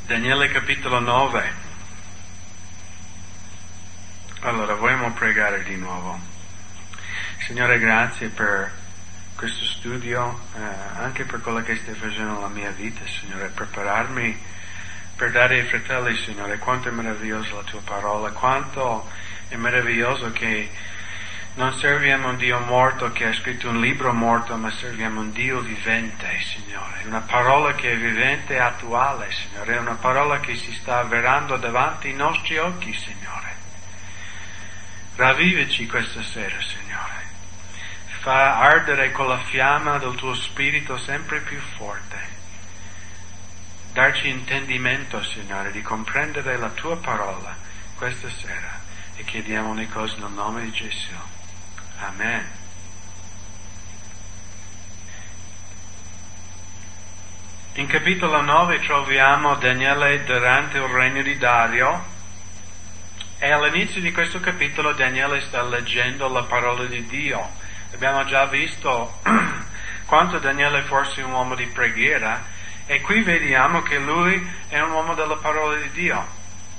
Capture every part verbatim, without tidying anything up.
Daniele capitolo nove. Allora, vogliamo pregare di nuovo. Signore, grazie per questo studio, eh, anche per quello che stai facendo nella mia vita, Signore, prepararmi per dare ai fratelli, Signore, quanto è meravigliosa la Tua parola, quanto è meraviglioso che non serviamo un Dio morto che ha scritto un libro morto, ma serviamo un Dio vivente, Signore. Una parola che è vivente e attuale, Signore. È una parola che si sta avverando davanti ai nostri occhi, Signore. Ravvivaci questa sera, Signore. Fa ardere con la fiamma del Tuo Spirito sempre più forte. Darci intendimento, Signore, di comprendere la Tua parola questa sera. E chiediamo le cose nel nome di Gesù. Amen. In capitolo nove troviamo Daniele durante il regno di Dario e all'inizio di questo capitolo Daniele sta leggendo la parola di Dio. Abbiamo già visto quanto Daniele fosse un uomo di preghiera e qui vediamo che lui è un uomo della parola di Dio.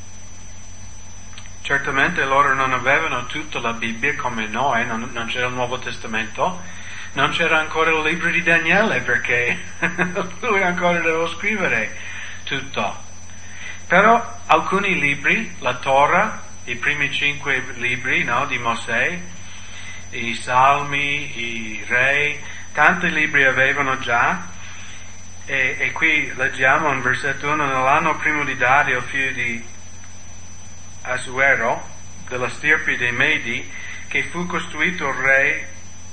Certamente loro non avevano tutta la Bibbia come noi, non, non c'era il Nuovo Testamento, non c'era ancora il libro di Daniele perché lui ancora doveva scrivere tutto. Però alcuni libri, la Torah, i primi cinque libri, no, di Mosè, i Salmi, i Re, tanti libri avevano già, e, e qui leggiamo in versetto uno, nell'anno primo di Dario, figlio di Asuero, della stirpe dei Medi, che fu costruito il re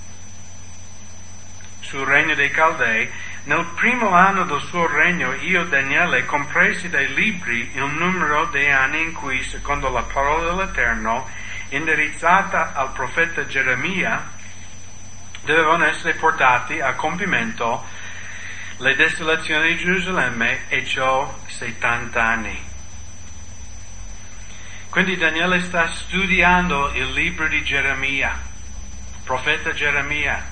sul regno dei Caldei, nel primo anno del suo regno io, Daniele, compresi dai libri il numero dei anni in cui, secondo la parola dell'Eterno, indirizzata al profeta Geremia, dovevano essere portati a compimento le desolazioni di Gerusalemme, e ciò settanta anni. Quindi Daniele sta studiando il libro di Geremia, profeta Geremia.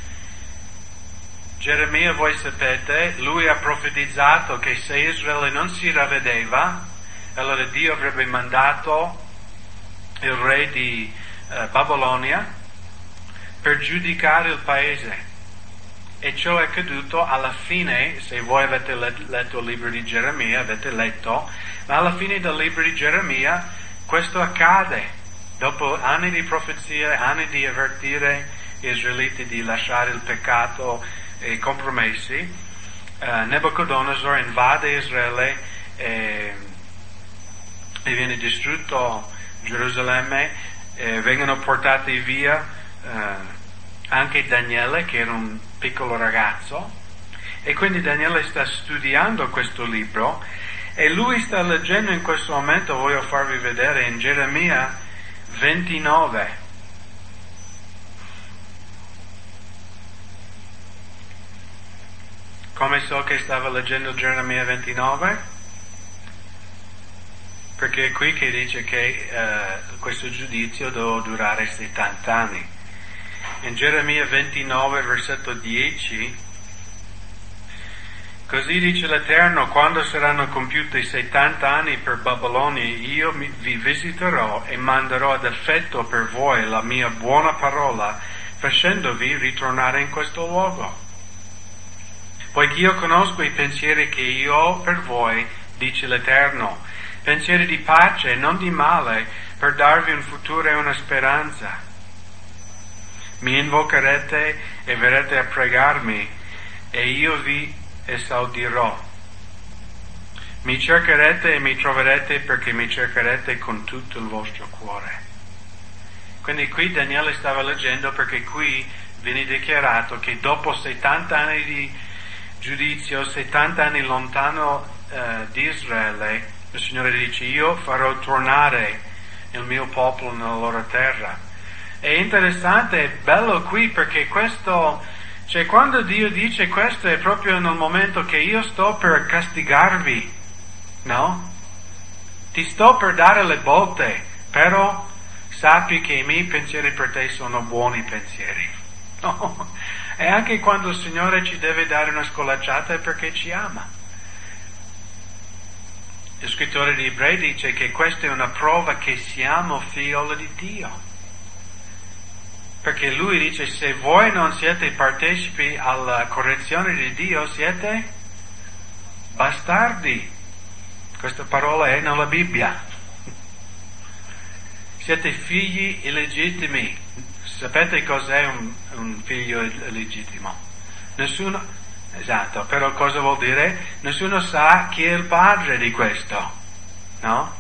Geremia, voi sapete, lui ha profetizzato che se Israele non si ravvedeva, allora Dio avrebbe mandato il re di eh, Babilonia per giudicare il paese. E ciò è accaduto alla fine, se voi avete letto il libro di Geremia, avete letto, ma alla fine del libro di Geremia questo accade. Dopo anni di profezia, anni di avvertire gli israeliti di lasciare il peccato e i compromessi, eh, Nebuchadnezzar invade Israele e, e viene distrutto Gerusalemme, e vengono portati via eh, anche Daniele, che era un piccolo ragazzo, e quindi Daniele sta studiando questo libro e lui sta leggendo in questo momento, voglio farvi vedere, in Geremia ventinove. Come so che stava leggendo Geremia ventinove? Perché è qui che dice che uh, questo giudizio deve durare settanta anni. In Geremia ventinove, versetto dieci, così dice l'Eterno, quando saranno compiuti settanta anni per Babilonia, io vi visiterò e manderò ad effetto per voi la mia buona parola, facendovi ritornare in questo luogo. Poiché io conosco i pensieri che io ho per voi, dice l'Eterno, pensieri di pace e non di male, per darvi un futuro e una speranza. Mi invocherete e verrete a pregarmi, e io vi esaudirò. Mi cercherete e mi troverete, perché mi cercherete con tutto il vostro cuore. Quindi qui Daniele stava leggendo, perché qui viene dichiarato che dopo settanta anni di giudizio, settanta anni lontano eh, di Israele, il Signore dice, io farò tornare il mio popolo nella loro terra. È interessante, è bello qui, perché questo, cioè quando Dio dice questo è proprio nel momento che io sto per castigarvi, no? Ti sto per dare le botte, però sappi che i miei pensieri per te sono buoni pensieri. No? E anche quando il Signore ci deve dare una scolacciata è perché ci ama. il scrittore di Ebrei dice che questa è una prova che siamo figlioli di Dio. Perché lui dice, se voi non siete partecipi alla correzione di Dio, siete bastardi. Questa parola è nella Bibbia. Siete figli illegittimi. Sapete cos'è un, un figlio illegittimo? Nessuno, esatto, però cosa vuol dire? Nessuno sa chi è il padre di questo, no?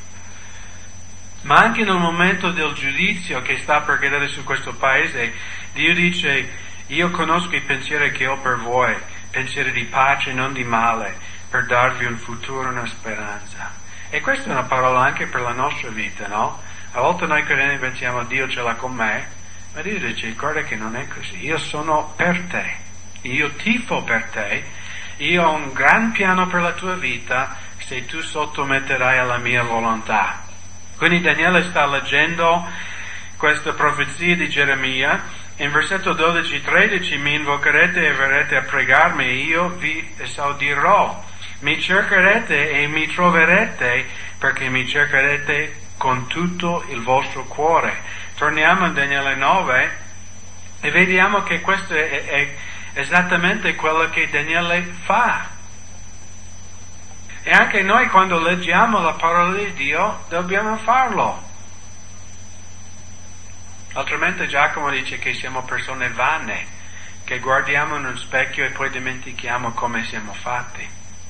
Ma anche nel momento del giudizio che sta per cadere su questo paese, Dio dice, io conosco i pensieri che ho per voi, pensieri di pace, non di male, per darvi un futuro e una speranza. E questa è una parola anche per la nostra vita, no? A volte noi credenti pensiamo, Dio ce l'ha con me, ma Dio dice, ricorda che non è così, io sono per te, io tifo per te, io ho un gran piano per la tua vita se tu sottometterai alla mia volontà. Quindi Daniele sta leggendo questa profezia di Geremia, in versetto dodici tredici, mi invocherete e verrete a pregarmi e io vi esaudirò, mi cercherete e mi troverete perché mi cercherete con tutto il vostro cuore. Torniamo in Daniele nove e vediamo che questo è, è esattamente quello che Daniele fa. E anche noi quando leggiamo la parola di Dio dobbiamo farlo. Altrimenti Giacomo dice che siamo persone vane, che guardiamo in un specchio e poi dimentichiamo come siamo fatti.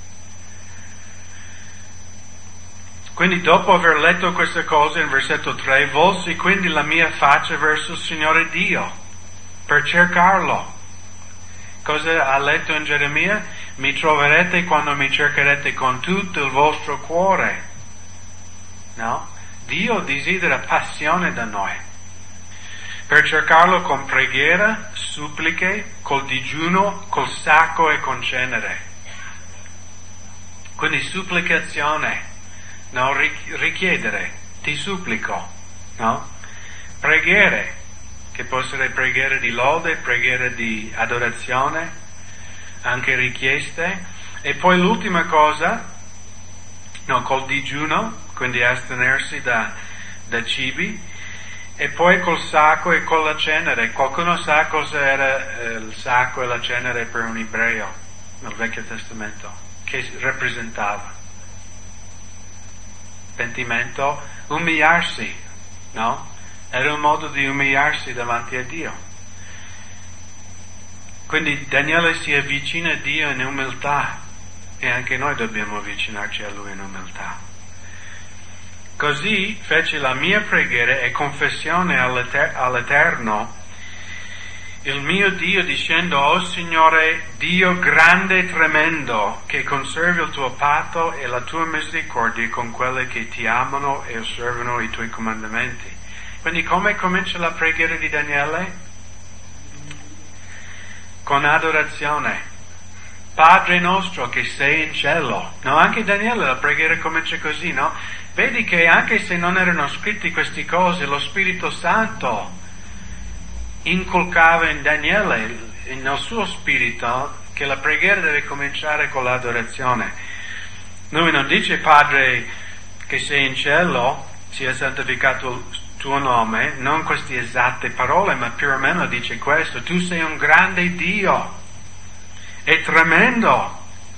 Quindi dopo aver letto queste cose in versetto tre, volsi quindi la mia faccia verso il Signore Dio per cercarlo. Cosa ha letto in Geremia? Mi troverete quando mi cercherete con tutto il vostro cuore. No? Dio desidera passione da noi. Per cercarlo con preghiera, suppliche, col digiuno, col sacco e con cenere. Quindi supplicazione, no? Richiedere, ti supplico, no? Preghiere, che può essere preghiere di lode, preghiere di adorazione, anche richieste, e poi l'ultima cosa, no, col digiuno, quindi astenersi da, da cibi, e poi col sacco e con la cenere. Qualcuno sa cosa era eh, il sacco e la cenere per un ebreo nel Vecchio Testamento? Che rappresentava? Pentimento, umiliarsi, no? Era un modo di umiliarsi davanti a Dio. Quindi Daniele si avvicina a Dio in umiltà e anche noi dobbiamo avvicinarci a Lui in umiltà. Così fece la mia preghiera e confessione all'Eter- all'Eterno, il mio Dio, dicendo, o Signore, Dio grande e tremendo, che conservi il tuo patto e la tua misericordia con quelli che ti amano e osservano i tuoi comandamenti. Quindi come comincia la preghiera di Daniele? Con adorazione. Padre nostro che sei in cielo. No, anche Daniele la preghiera comincia così, no? Vedi che anche se non erano scritti queste cose, lo Spirito Santo inculcava in Daniele, nel suo spirito, che la preghiera deve cominciare con l'adorazione. Lui non dice Padre che sei in cielo, sia santificato il tuo nome, non queste esatte parole, ma più o meno dice questo, tu sei un grande Dio, è tremendo,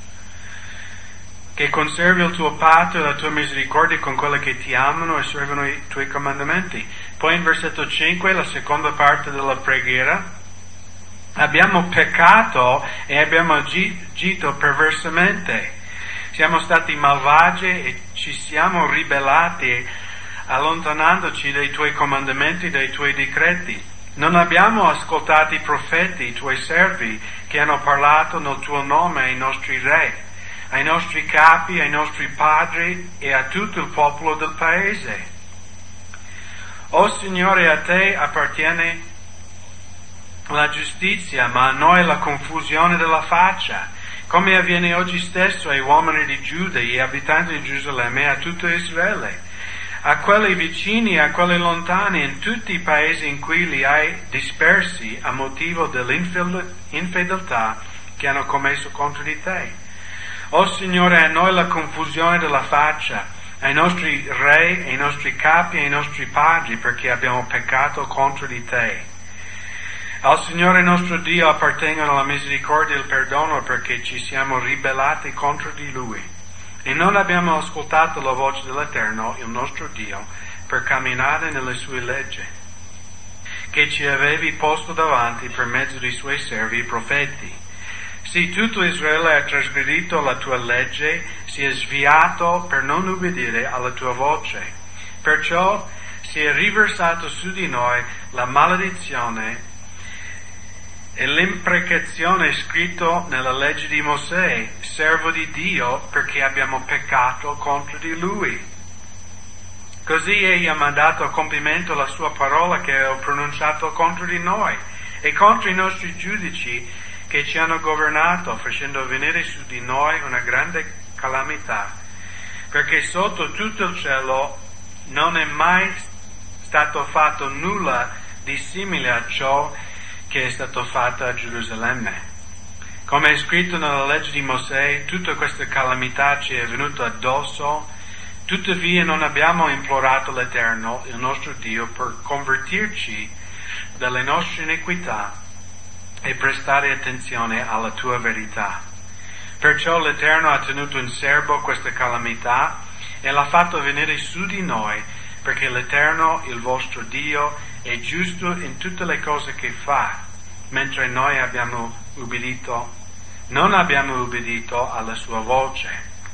che conservi il tuo patto e la tua misericordia con quelli che ti amano e servono i tuoi comandamenti. Poi in versetto cinque, la seconda parte della preghiera, abbiamo peccato e abbiamo agito perversamente, siamo stati malvagi e ci siamo ribellati, allontanandoci dai tuoi comandamenti, dai tuoi decreti. Non abbiamo ascoltato i profeti, i tuoi servi, che hanno parlato nel tuo nome ai nostri re, ai nostri capi, ai nostri padri e a tutto il popolo del paese. O Signore, a te appartiene la giustizia, ma a noi la confusione della faccia, come avviene oggi stesso ai uomini di Giuda e abitanti di Gerusalemme e a tutto Israele, a quelli vicini e a quelli lontani, in tutti i paesi in cui li hai dispersi a motivo dell'infedeltà che hanno commesso contro di te. O Signore, a noi la confusione della faccia, ai nostri re, ai nostri capi, ai nostri padri, perché abbiamo peccato contro di te. Al Signore nostro Dio appartengono la misericordia e il perdono perché ci siamo ribellati contro di Lui e non abbiamo ascoltato la voce dell'Eterno, il nostro Dio, per camminare nelle sue leggi, che ci avevi posto davanti per mezzo dei suoi servi i profeti. Sì, tutto Israele ha trasgredito la tua legge, si è sviato per non ubbidire alla tua voce. Perciò si è riversato su di noi la maledizione e l'imprecazione scritto nella legge di Mosè, servo di Dio, perché abbiamo peccato contro di Lui. Così Egli ha mandato a compimento la sua parola che ha pronunciato contro di noi e contro i nostri giudici che ci hanno governato, facendo venire su di noi una grande calamità, perché sotto tutto il cielo non è mai stato fatto nulla di simile a ciò che è stato fatto a Gerusalemme. Come è scritto nella legge di Mosè, tutta questa calamità ci è venuta addosso, tuttavia non abbiamo implorato l'Eterno, il nostro Dio, per convertirci dalle nostre iniquità e prestare attenzione alla tua verità. Perciò l'Eterno ha tenuto in serbo questa calamità e l'ha fatto venire su di noi, perché l'Eterno, il vostro Dio, è giusto in tutte le cose che fa, mentre noi abbiamo ubbidito, non abbiamo ubbidito alla sua voce.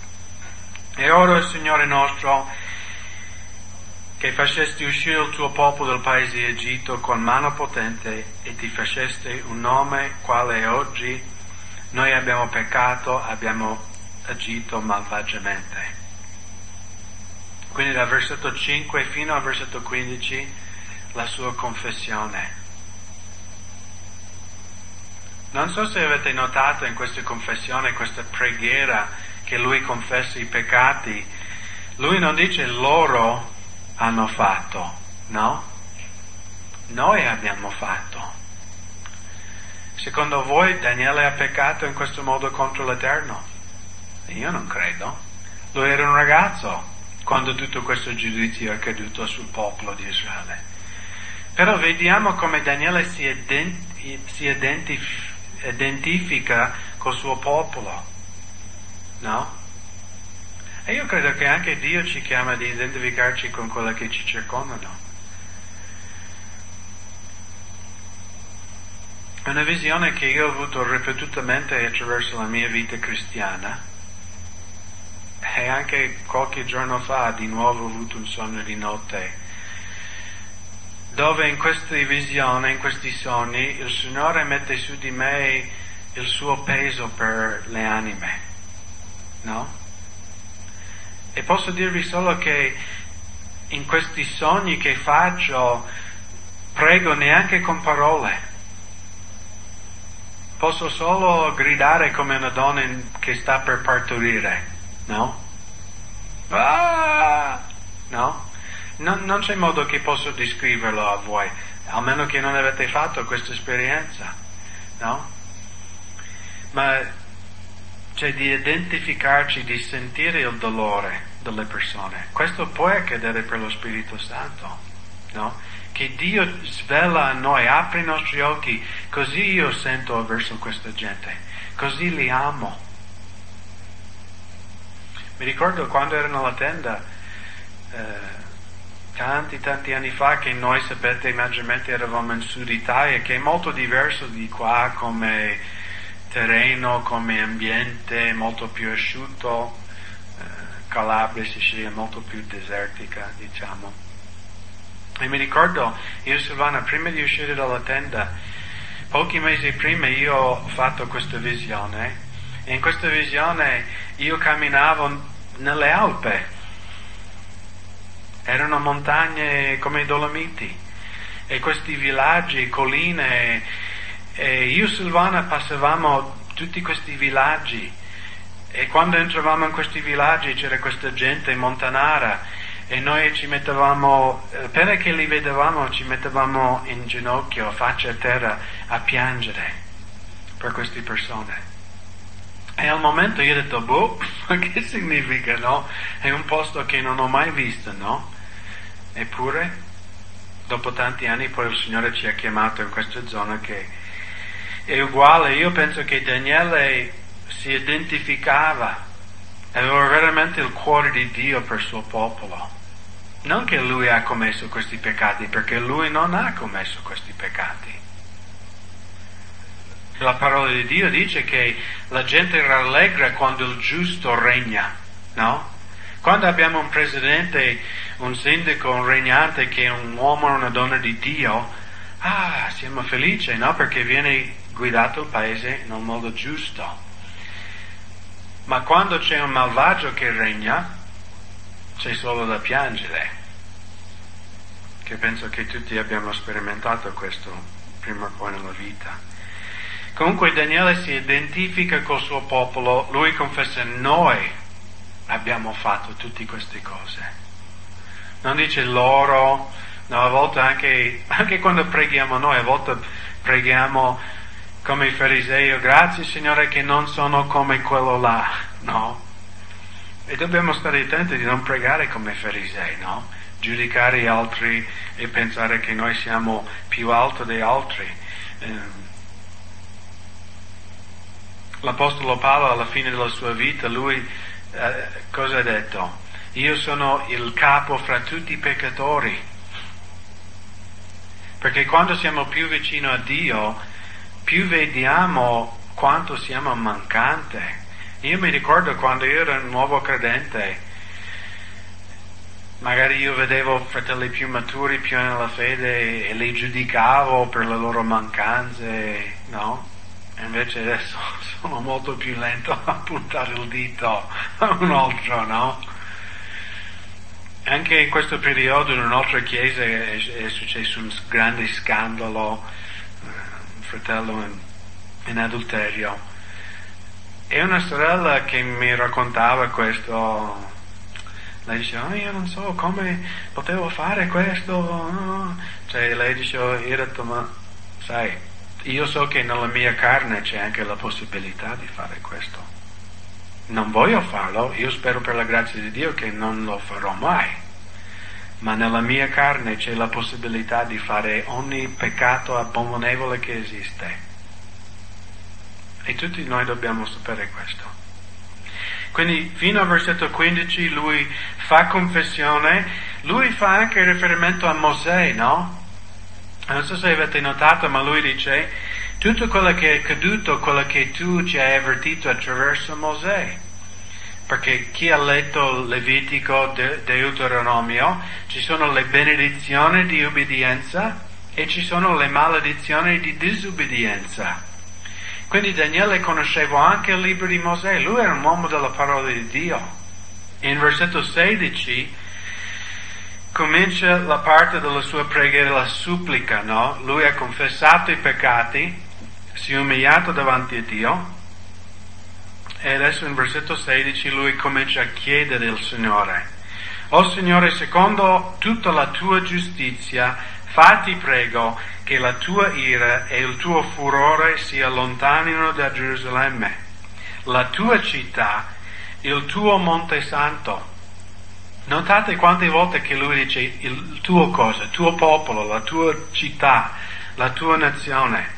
E ora, Signore nostro, che facesti uscire il tuo popolo dal paese di Egitto con mano potente e ti faceste un nome quale è oggi, noi abbiamo peccato, abbiamo agito malvagiamente. Quindi dal versetto cinque fino al versetto quindici la sua confessione. Non so se avete notato in questa confessione, questa preghiera, che lui confessa i peccati. Lui non dice loro hanno fatto, no? Noi abbiamo fatto. Secondo voi Daniele ha peccato in questo modo contro l'Eterno? Io non credo. Lui era un ragazzo quando tutto questo giudizio è accaduto sul popolo di Israele. Però vediamo come Daniele si, ident- si identif- identifica col suo popolo, no? E io credo che anche Dio ci chiama di identificarci con quelli che ci circondano. Una visione che io ho avuto ripetutamente attraverso la mia vita cristiana, e anche qualche giorno fa di nuovo ho avuto un sogno di notte, dove in queste visioni, in questi sogni, il Signore mette su di me il suo peso per le anime, no? E posso dirvi solo che in questi sogni che faccio prego neanche con parole. Posso solo gridare come una donna che sta per partorire, no? Ah! No? Non, non c'è modo che posso descriverlo a voi, almeno che non avete fatto questa esperienza, no? Ma c'è di identificarci, di sentire il dolore delle persone. Questo può accadere per lo Spirito Santo, no? Che Dio svela a noi, apre i nostri occhi, così io sento verso questa gente, così li amo. Mi ricordo quando ero nella tenda, eh, tanti tanti anni fa, che noi, sapete, maggiormente eravamo in Sud Italia, che è molto diverso di qua come terreno, come ambiente, molto più asciutto, eh, Calabria, Sicilia, molto più desertica, diciamo. E mi ricordo, io e Silvana, prima di uscire dalla tenda, pochi mesi prima io ho fatto questa visione, e in questa visione io camminavo nelle Alpi. Erano montagne come i Dolomiti e questi villaggi, colline, e io e Silvana passavamo tutti questi villaggi, e quando entravamo in questi villaggi c'era questa gente montanara e noi ci mettevamo, appena che li vedevamo, ci mettevamo in ginocchio, faccia a terra, a piangere per queste persone. E al momento io ho detto, boh, ma che significa, no? È un posto che non ho mai visto, no? Eppure, dopo tanti anni, poi il Signore ci ha chiamato in questa zona che è uguale. Io penso che Daniele si identificava, aveva veramente il cuore di Dio per il suo popolo. Non che lui ha commesso questi peccati, perché lui non ha commesso questi peccati. La parola di Dio dice che la gente rallegra quando il giusto regna, no? Quando abbiamo un presidente, un sindaco, un regnante che è un uomo o una donna di Dio, ah, siamo felici, no? Perché viene guidato il paese in un modo giusto. Ma quando c'è un malvagio che regna, c'è solo da piangere. Che penso che tutti abbiamo sperimentato questo prima o poi nella vita. Comunque Daniele si identifica col suo popolo, lui confessa: noi abbiamo fatto tutte queste cose. Non dice loro, no, a volte anche, anche quando preghiamo noi, a volte preghiamo come i farisei: grazie Signore che non sono come quello là, no? E dobbiamo stare attenti di non pregare come i farisei, no? Giudicare gli altri e pensare che noi siamo più alti degli altri. Eh, L'Apostolo Paolo alla fine della sua vita, lui eh, cosa ha detto? Io sono il capo fra tutti i peccatori. Perché quando siamo più vicino a Dio, più vediamo quanto siamo mancanti. Io mi ricordo quando io ero un nuovo credente, magari io vedevo fratelli più maturi, più nella fede, e li giudicavo per le loro mancanze, no? E invece adesso sono molto più lento a puntare il dito a un altro, no? Anche in questo periodo in un'altra chiesa è, è successo un grande scandalo, un fratello in, in adulterio. E una sorella che mi raccontava questo, lei diceva: oh, io non so come potevo fare questo, no? Cioè lei diceva, io ho detto, ma sai, io so che nella mia carne c'è anche la possibilità di fare questo. Non voglio farlo, io spero per la grazia di Dio che non lo farò mai, ma nella mia carne c'è la possibilità di fare ogni peccato abominevole che esiste. E tutti noi dobbiamo sapere questo. Quindi fino al versetto quindici lui fa confessione, lui fa anche riferimento a Mosè, no? Non so se avete notato, ma lui dice: tutto quello che è accaduto, quello che tu ci hai avvertito attraverso Mosè. Perché chi ha letto Levitico, De- Deuteronomio, ci sono le benedizioni di obbedienza e ci sono le maledizioni di disobbedienza. Quindi Daniele conosceva anche il libro di Mosè, lui era un uomo della parola di Dio. In versetto sedici comincia la parte della sua preghiera, la supplica, no? Lui ha confessato i peccati, si è umiliato davanti a Dio, e adesso in versetto sedici lui comincia a chiedere al Signore: o Signore, secondo tutta la tua giustizia, fatti prego che la tua ira e il tuo furore si allontanino da Gerusalemme, la tua città, il tuo monte santo. Notate quante volte che lui dice il tuo cosa, il tuo popolo, la tua città, la tua nazione.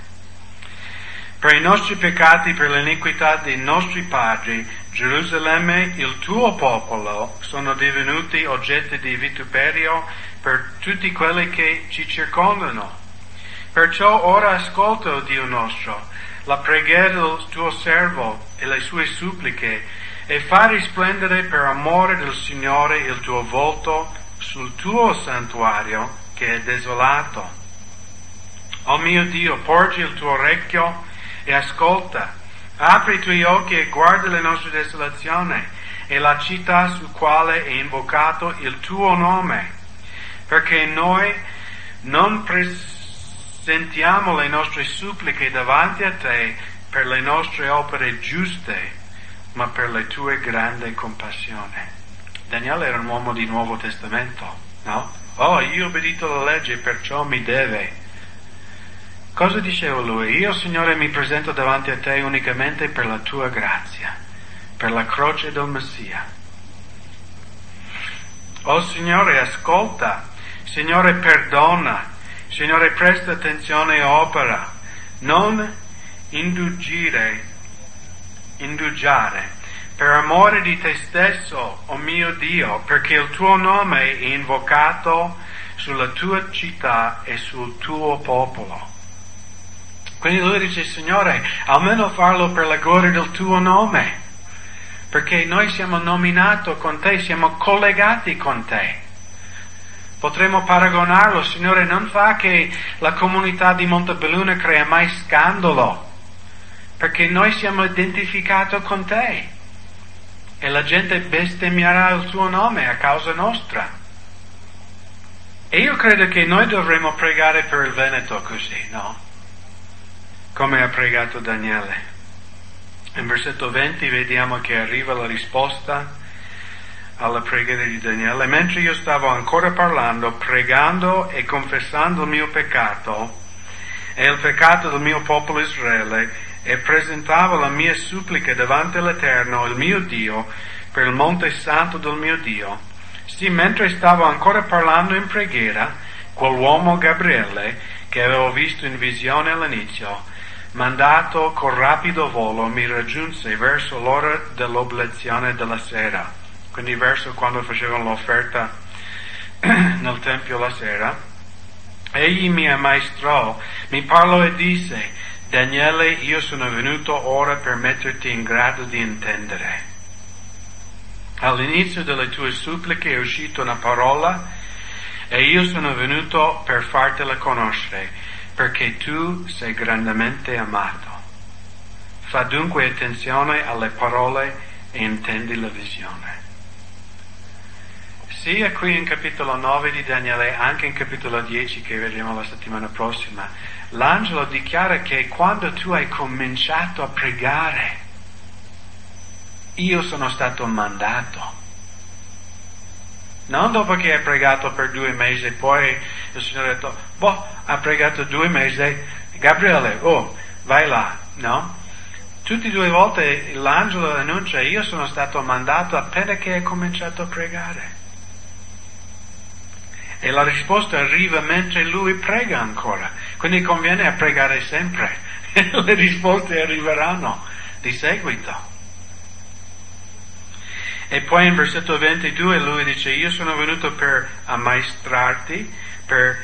Per i nostri peccati, per l'iniquità dei nostri padri, Gerusalemme, il tuo popolo, sono divenuti oggetti di vituperio per tutti quelli che ci circondano. Perciò ora ascolta, o Dio nostro, la preghiera del tuo servo e le sue suppliche, e fa risplendere per amore del Signore il tuo volto sul tuo santuario che è desolato. O mio Dio, porgi il tuo orecchio e ascolta, apri i tuoi occhi e guarda le nostre desolazioni e la città su quale è invocato il tuo nome, perché noi non presentiamo le nostre suppliche davanti a te per le nostre opere giuste, ma per le tue grandi compassioni. Daniele era un uomo di Nuovo Testamento, no? Oh, io ho obbedito alla legge, perciò mi deve. Cosa diceva lui? Io, Signore, mi presento davanti a te unicamente per la tua grazia, per la croce del Messia. Oh Signore, ascolta, Signore, perdona, Signore, presta attenzione e opera, non indugire, indugiare, per amore di te stesso, o oh mio Dio, perché il tuo nome è invocato sulla tua città e sul tuo popolo. Quindi lui dice, Signore, almeno farlo per la gloria del tuo nome, perché noi siamo nominati con te, siamo collegati con te. Potremmo paragonarlo, Signore, non fa che la comunità di Montebelluna crea mai scandalo, perché noi siamo identificati con te e la gente bestemmierà il tuo nome a causa nostra. E io credo che noi dovremmo pregare per il Veneto così, no? Come ha pregato Daniele. In versetto venti vediamo che arriva la risposta alla preghiera di Daniele. Mentre io stavo ancora parlando, pregando e confessando il mio peccato e il peccato del mio popolo Israele, e presentavo la mia supplica davanti all'Eterno, il mio Dio, per il monte santo del mio Dio. Sì, mentre stavo ancora parlando in preghiera, quell'uomo Gabriele, che avevo visto in visione all'inizio, mandato con rapido volo, mi raggiunse verso l'ora dell'oblazione della sera, quindi verso quando facevano l'offerta nel Tempio la sera. Egli mi ammaestrò, mi parlò e disse, Daniele, io sono venuto ora per metterti in grado di intendere. All'inizio delle tue suppliche è uscita una parola e io sono venuto per fartela conoscere, perché tu sei grandemente amato. Fa dunque attenzione alle parole e intendi la visione. Sia qui in capitolo nove di Daniele, anche in capitolo dieci che vedremo la settimana prossima, l'angelo dichiara che quando tu hai cominciato a pregare, io sono stato mandato. Non dopo che hai pregato per due mesi e poi il Signore ha detto, boh, ha pregato due mesi, Gabriele, oh, vai là, no? Tutte e due volte l'angelo annuncia, io sono stato mandato appena che hai cominciato a pregare. E la risposta arriva mentre lui prega ancora. Quindi conviene a pregare sempre. Le risposte arriveranno di seguito. E poi in versetto ventidue lui dice, io sono venuto per ammaestrarti, per,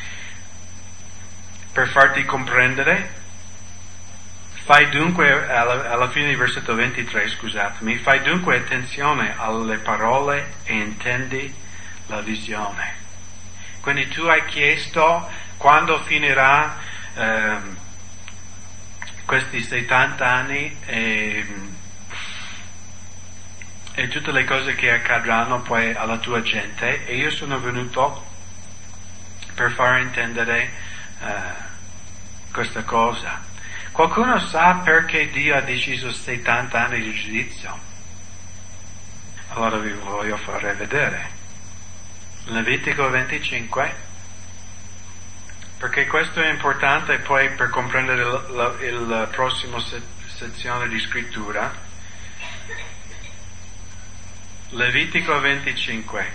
per farti comprendere. Fai dunque, alla, alla fine di versetto ventitré, scusatemi, fai dunque attenzione alle parole e intendi la visione. Quindi tu hai chiesto quando finirà eh, questi settanta anni e, e tutte le cose che accadranno poi alla tua gente, e io sono venuto per far intendere eh, questa cosa. Qualcuno sa perché Dio ha deciso settanta anni di giudizio? Allora vi voglio fare vedere. Levitico venticinque, perché questo è importante poi per comprendere il, il, il prossimo se, sezione di scrittura. Levitico venticinque.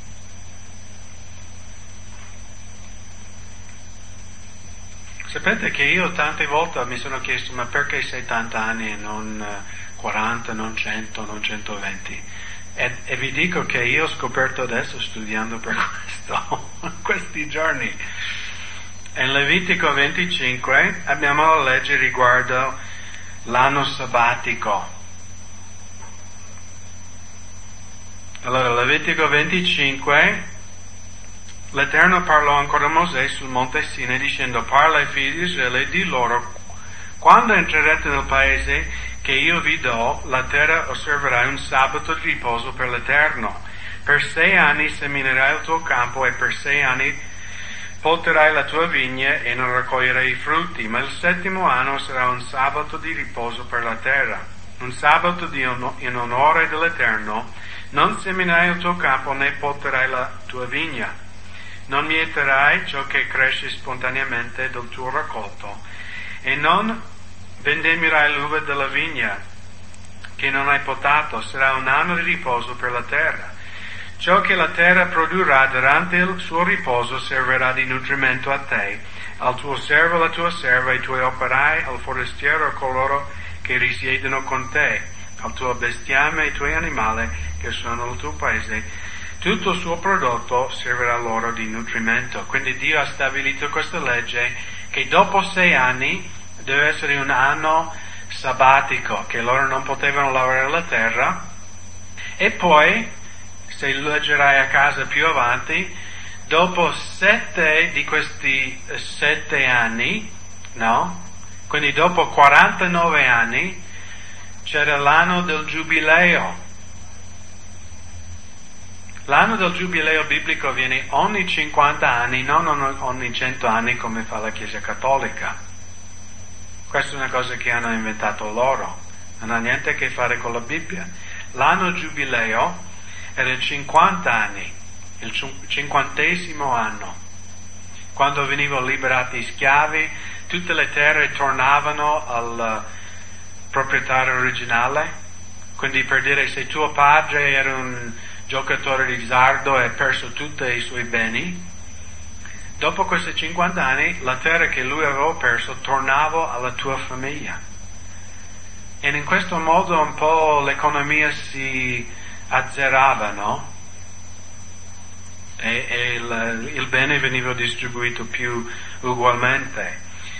Sapete che io tante volte mi sono chiesto, ma perché settanta anni e non quaranta, non cento, non centoventi? E, e vi dico che io ho scoperto adesso studiando per questo, questi giorni. In Levitico venticinque abbiamo la legge riguardo l'anno sabbatico. Allora, Levitico venticinque, l'Eterno parlò ancora a Mosè sul monte Sinai dicendo, parla ai figli di Israele e di loro, quando entrerete nel paese che io vi do, la terra osserverà un sabato di riposo per l'Eterno. Per sei anni seminerai il tuo campo e per sei anni potterai la tua vigna e non raccoglierai i frutti, ma il settimo anno sarà un sabato di riposo per la terra, un sabato di on- in onore dell'Eterno. Non seminerai il tuo campo né potterai la tua vigna. non mieterai ciò che cresce spontaneamente del tuo raccolto, e non vendemmerai l'uva della vigna che non hai potato. Sarà un anno di riposo per la terra. Ciò che la terra produrrà durante il suo riposo servirà di nutrimento a te, al tuo servo, alla tua serva, ai tuoi operai, al forestiero, a coloro che risiedono con te, al tuo bestiame, ai tuoi animali che sono nel tuo paese. Tutto il suo prodotto servirà loro di nutrimento. Quindi Dio ha stabilito questa legge che dopo sei anni deve essere un anno sabbatico, che loro non potevano lavorare la terra. E poi, se leggerai a casa più avanti, dopo sette di questi sette anni, no? Quindi dopo quarantanove anni c'era l'anno del giubileo. L'anno del giubileo biblico viene ogni cinquanta anni, non ogni cento anni come fa la Chiesa Cattolica. Questa è una cosa che hanno inventato loro, non ha niente a che fare con la Bibbia. L'anno giubileo era cinquanta anni, il cinquantesimo anno, quando venivano liberati schiavi, tutte le terre tornavano al proprietario originale. Quindi, per dire, se tuo padre era un giocatore di azzardo e ha perso tutti i suoi beni, dopo questi cinquanta anni la terra che lui aveva perso tornava alla tua famiglia. E in questo modo un po' l'economia si azzerava, no? E, e il, il bene veniva distribuito più ugualmente.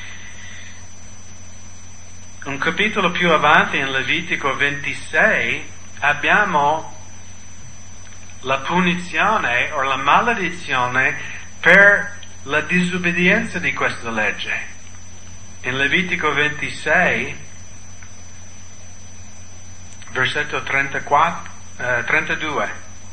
Un capitolo più avanti, in Levitico ventisei, abbiamo la punizione o la maledizione per la disobbedienza di questa legge. In Levitico ventisei, versetto trentaquattro, eh, trentadue.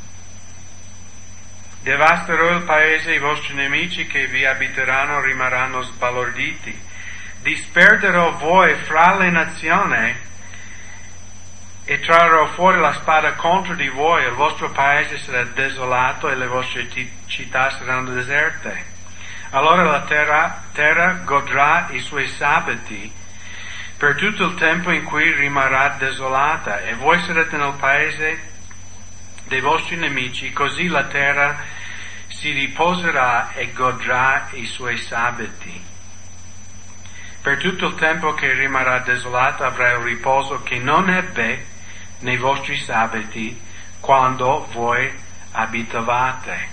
Devasterò il paese, i vostri nemici che vi abiteranno rimarranno sbalorditi. Disperderò voi fra le nazioni e trarrò fuori la spada contro di voi. Il vostro paese sarà desolato e le vostre città saranno deserte. Allora la terra, terra godrà i suoi sabati per tutto il tempo in cui rimarrà desolata, e voi sarete nel paese dei vostri nemici. Così la terra si riposerà e godrà i suoi sabati. Per tutto il tempo che rimarrà desolata avrà un riposo che non ebbe nei vostri sabati quando voi abitavate.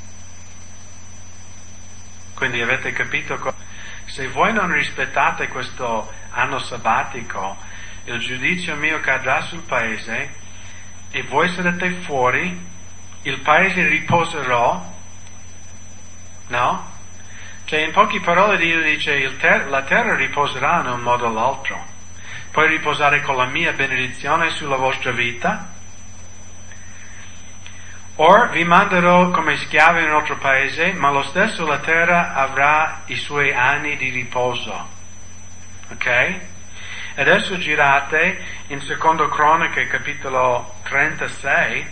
Quindi avete capito? Se voi non rispettate questo anno sabbatico, il giudizio mio cadrà sul paese e voi sarete fuori, il paese riposerà, no? Cioè, in poche parole Dio dice, il ter- la terra riposerà in un modo o l'altro. Puoi riposare con la mia benedizione sulla vostra vita, o vi manderò come schiavi in un altro paese, ma lo stesso la terra avrà i suoi anni di riposo. Ok? Adesso girate in Secondo Croniche, capitolo trentasei,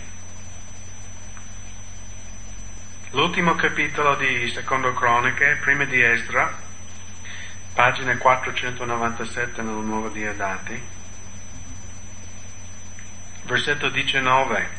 l'ultimo capitolo di Secondo Croniche, prima di Esdra, pagina quattrocentonovantasette nel Nuovo Diodati, versetto diciannove.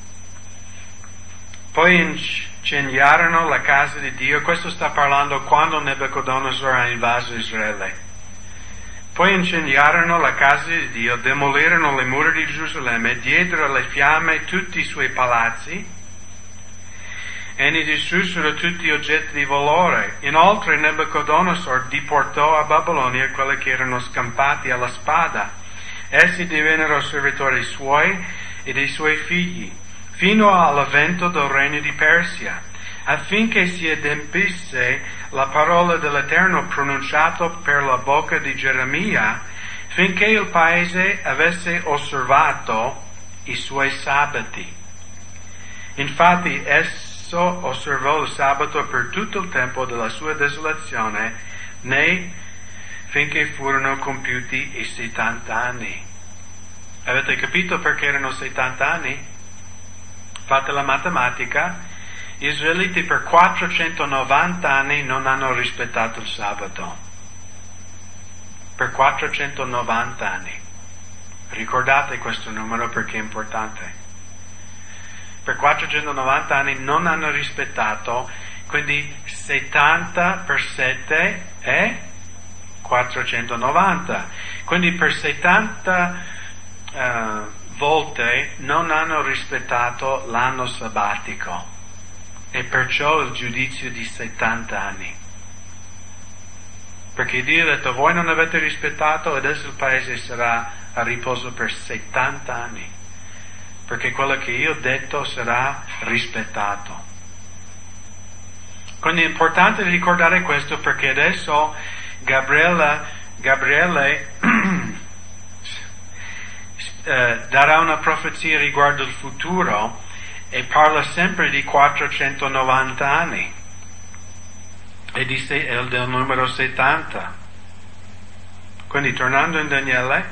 Poi incendiarono la casa di Dio. Questo sta parlando quando Nebuchadnezzar ha invaso Israele. Poi incendiarono la casa di Dio, demolirono le mura di Gerusalemme, diedero alle fiamme tutti i suoi palazzi e ne distrussero tutti gli oggetti di valore. Inoltre Nebuchadnezzar diportò a Babilonia quelli che erano scampati alla spada. Essi divennero servitori suoi e dei suoi figli, fino all'avvento del regno di Persia, affinché si adempisse la parola dell'Eterno pronunciata per la bocca di Geremia, finché il paese avesse osservato i suoi sabati. Infatti esso osservò il sabato per tutto il tempo della sua desolazione, né finché furono compiuti i settanta anni. Avete capito perché erano settanta anni? Fate la matematica, Gli israeliti per quattrocentonovanta anni non hanno rispettato il sabato. Per quattrocentonovanta anni. Ricordate questo numero perché è importante. Per quattrocentonovanta anni non hanno rispettato, quindi settanta per sette è quattrocentonovanta. Quindi per settanta uh, volte non hanno rispettato l'anno sabbatico. E perciò il giudizio di settanta anni. Perché Dio ha detto, voi non avete rispettato, adesso il paese sarà a riposo per settanta anni. Perché quello che io ho detto sarà rispettato. Quindi è importante ricordare questo perché adesso Gabriele, Gabriele eh, darà una profezia riguardo il futuro e parla sempre di quattrocentonovanta anni e di se, è del numero settanta. Quindi tornando in Daniele,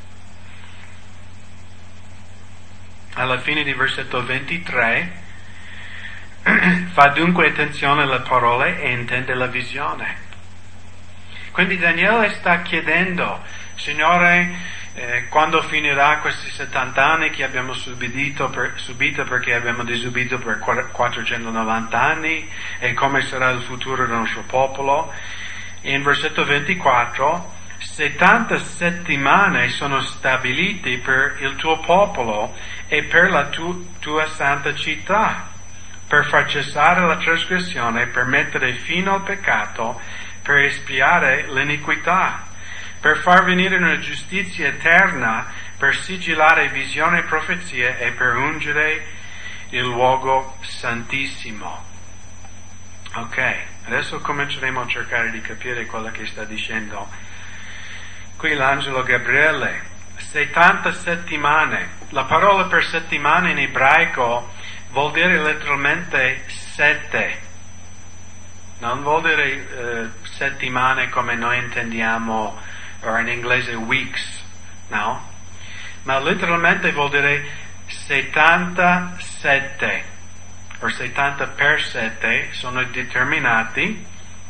alla fine di versetto ventitré, fa dunque attenzione alle parole e intende la visione. Quindi Daniele sta chiedendo, Signore, Eh, quando finirà questi settanta anni che abbiamo subito, per, subito perché abbiamo disobbedito per quattrocentonovanta anni e come sarà il futuro del nostro popolo? In versetto ventiquattro, settanta settimane sono stabiliti per il tuo popolo e per la tu, tua santa città, per far cessare la trasgressione, per mettere fine al peccato, per espiare l'iniquità, per far venire una giustizia eterna, per sigillare visione e profezie e per ungere il luogo santissimo. Ok, adesso cominceremo a cercare di capire quello che sta dicendo qui l'angelo Gabriele. settanta settimane. La parola per settimane in ebraico vuol dire letteralmente sette. Non vuol dire eh, settimane come noi intendiamo, o in inglese weeks, no? Ma letteralmente vuol dire settantasette, o settanta per sette, sono determinati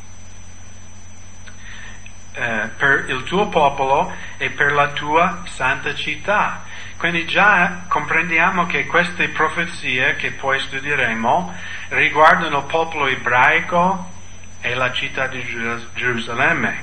eh, per il tuo popolo e per la tua santa città. Quindi già comprendiamo che queste profezie, che poi studieremo, riguardano il popolo ebraico e la città di Gerusalemme.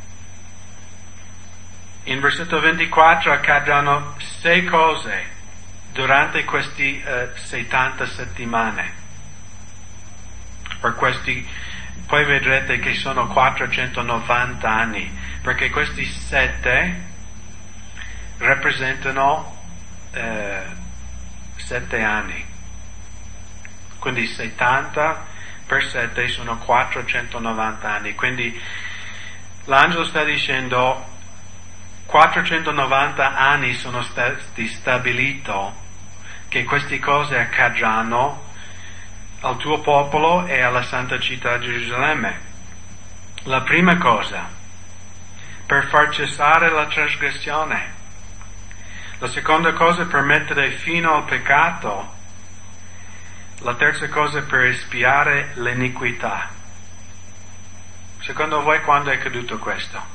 In versetto ventiquattro accadranno sei cose durante questi uh, settanta settimane. Per questi, poi vedrete che sono quattrocentonovanta anni, perché questi sette rappresentano uh, sette anni. Quindi settanta per sette sono quattrocentonovanta anni. Quindi l'angelo sta dicendo quattrocentonovanta anni sono stati stabiliti che queste cose accadranno al tuo popolo e alla santa città di Gerusalemme. La prima cosa, per far cessare la trasgressione. La seconda cosa, per mettere fine al peccato. La terza cosa, per espiare l'iniquità. Secondo voi quando è accaduto questo?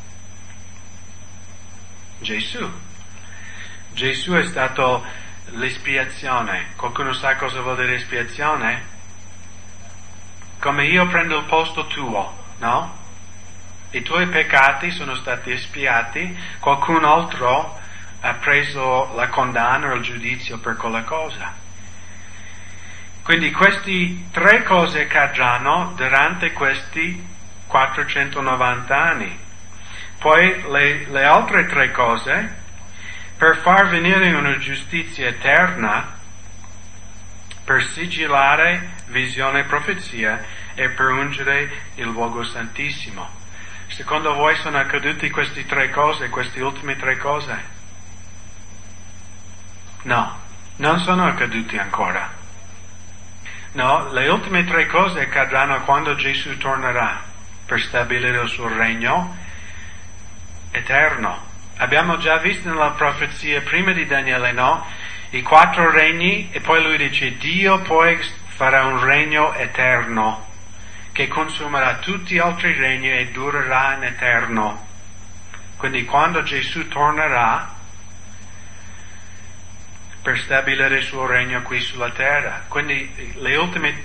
Gesù. Gesù è stato l'espiazione. Qualcuno sa cosa vuol dire espiazione? Come io prendo il posto tuo, no? I tuoi peccati sono stati espiati, qualcun altro ha preso la condanna o il giudizio per quella cosa. Quindi queste tre cose accadranno durante questi quattrocentonovanta anni. Poi le, le altre tre cose, per far venire una giustizia eterna, per sigillare visione e profezia e per ungere il luogo santissimo. Secondo voi sono accadute queste tre cose, queste ultime tre cose? No, non sono accadute ancora. No, le ultime tre cose accadranno quando Gesù tornerà per stabilire il suo regno eterno. Abbiamo già visto nella profezia prima di Daniele, no? I quattro regni, e poi lui dice Dio poi farà un regno eterno che consumerà tutti gli altri regni e durerà in eterno. Quindi quando Gesù tornerà per stabilire il suo regno qui sulla terra, quindi le ultime,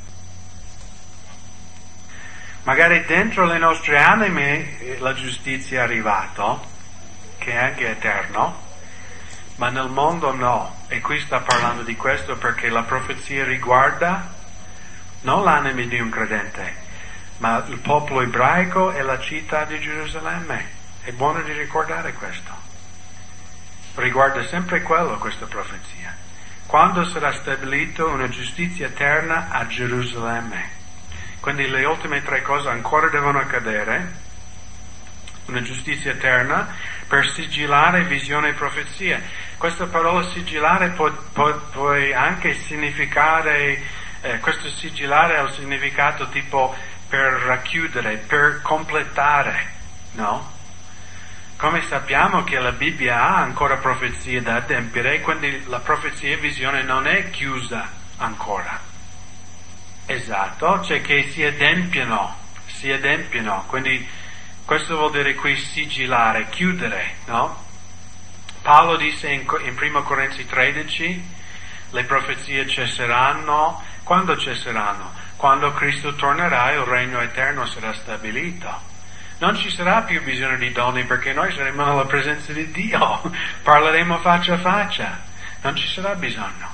magari dentro le nostre anime la giustizia è arrivata, che è anche eterno, ma nel mondo no. E qui sta parlando di questo perché la profezia riguarda non l'anima di un credente, ma il popolo ebraico e la città di Gerusalemme. È buono di ricordare questo. Riguarda sempre quello, questa profezia. Quando sarà stabilito una giustizia eterna a Gerusalemme. Quindi le ultime tre cose ancora devono accadere. Una giustizia eterna per sigillare visione e profezia. Questa parola sigillare può, può, può anche significare, eh, questo sigillare ha il significato tipo per racchiudere, per completare, no? Come sappiamo che la Bibbia ha ancora profezie da adempiere, quindi la profezia e visione non è chiusa ancora. Esatto, cioè che si adempiano, si adempiano, quindi questo vuol dire qui sigillare, chiudere, no? Paolo disse in, in primo Corinzi tredici, le profezie cesseranno. Quando cesseranno? Quando Cristo tornerà e il regno eterno sarà stabilito. Non ci sarà più bisogno di doni perché noi saremo nella presenza di Dio, parleremo faccia a faccia, non ci sarà bisogno.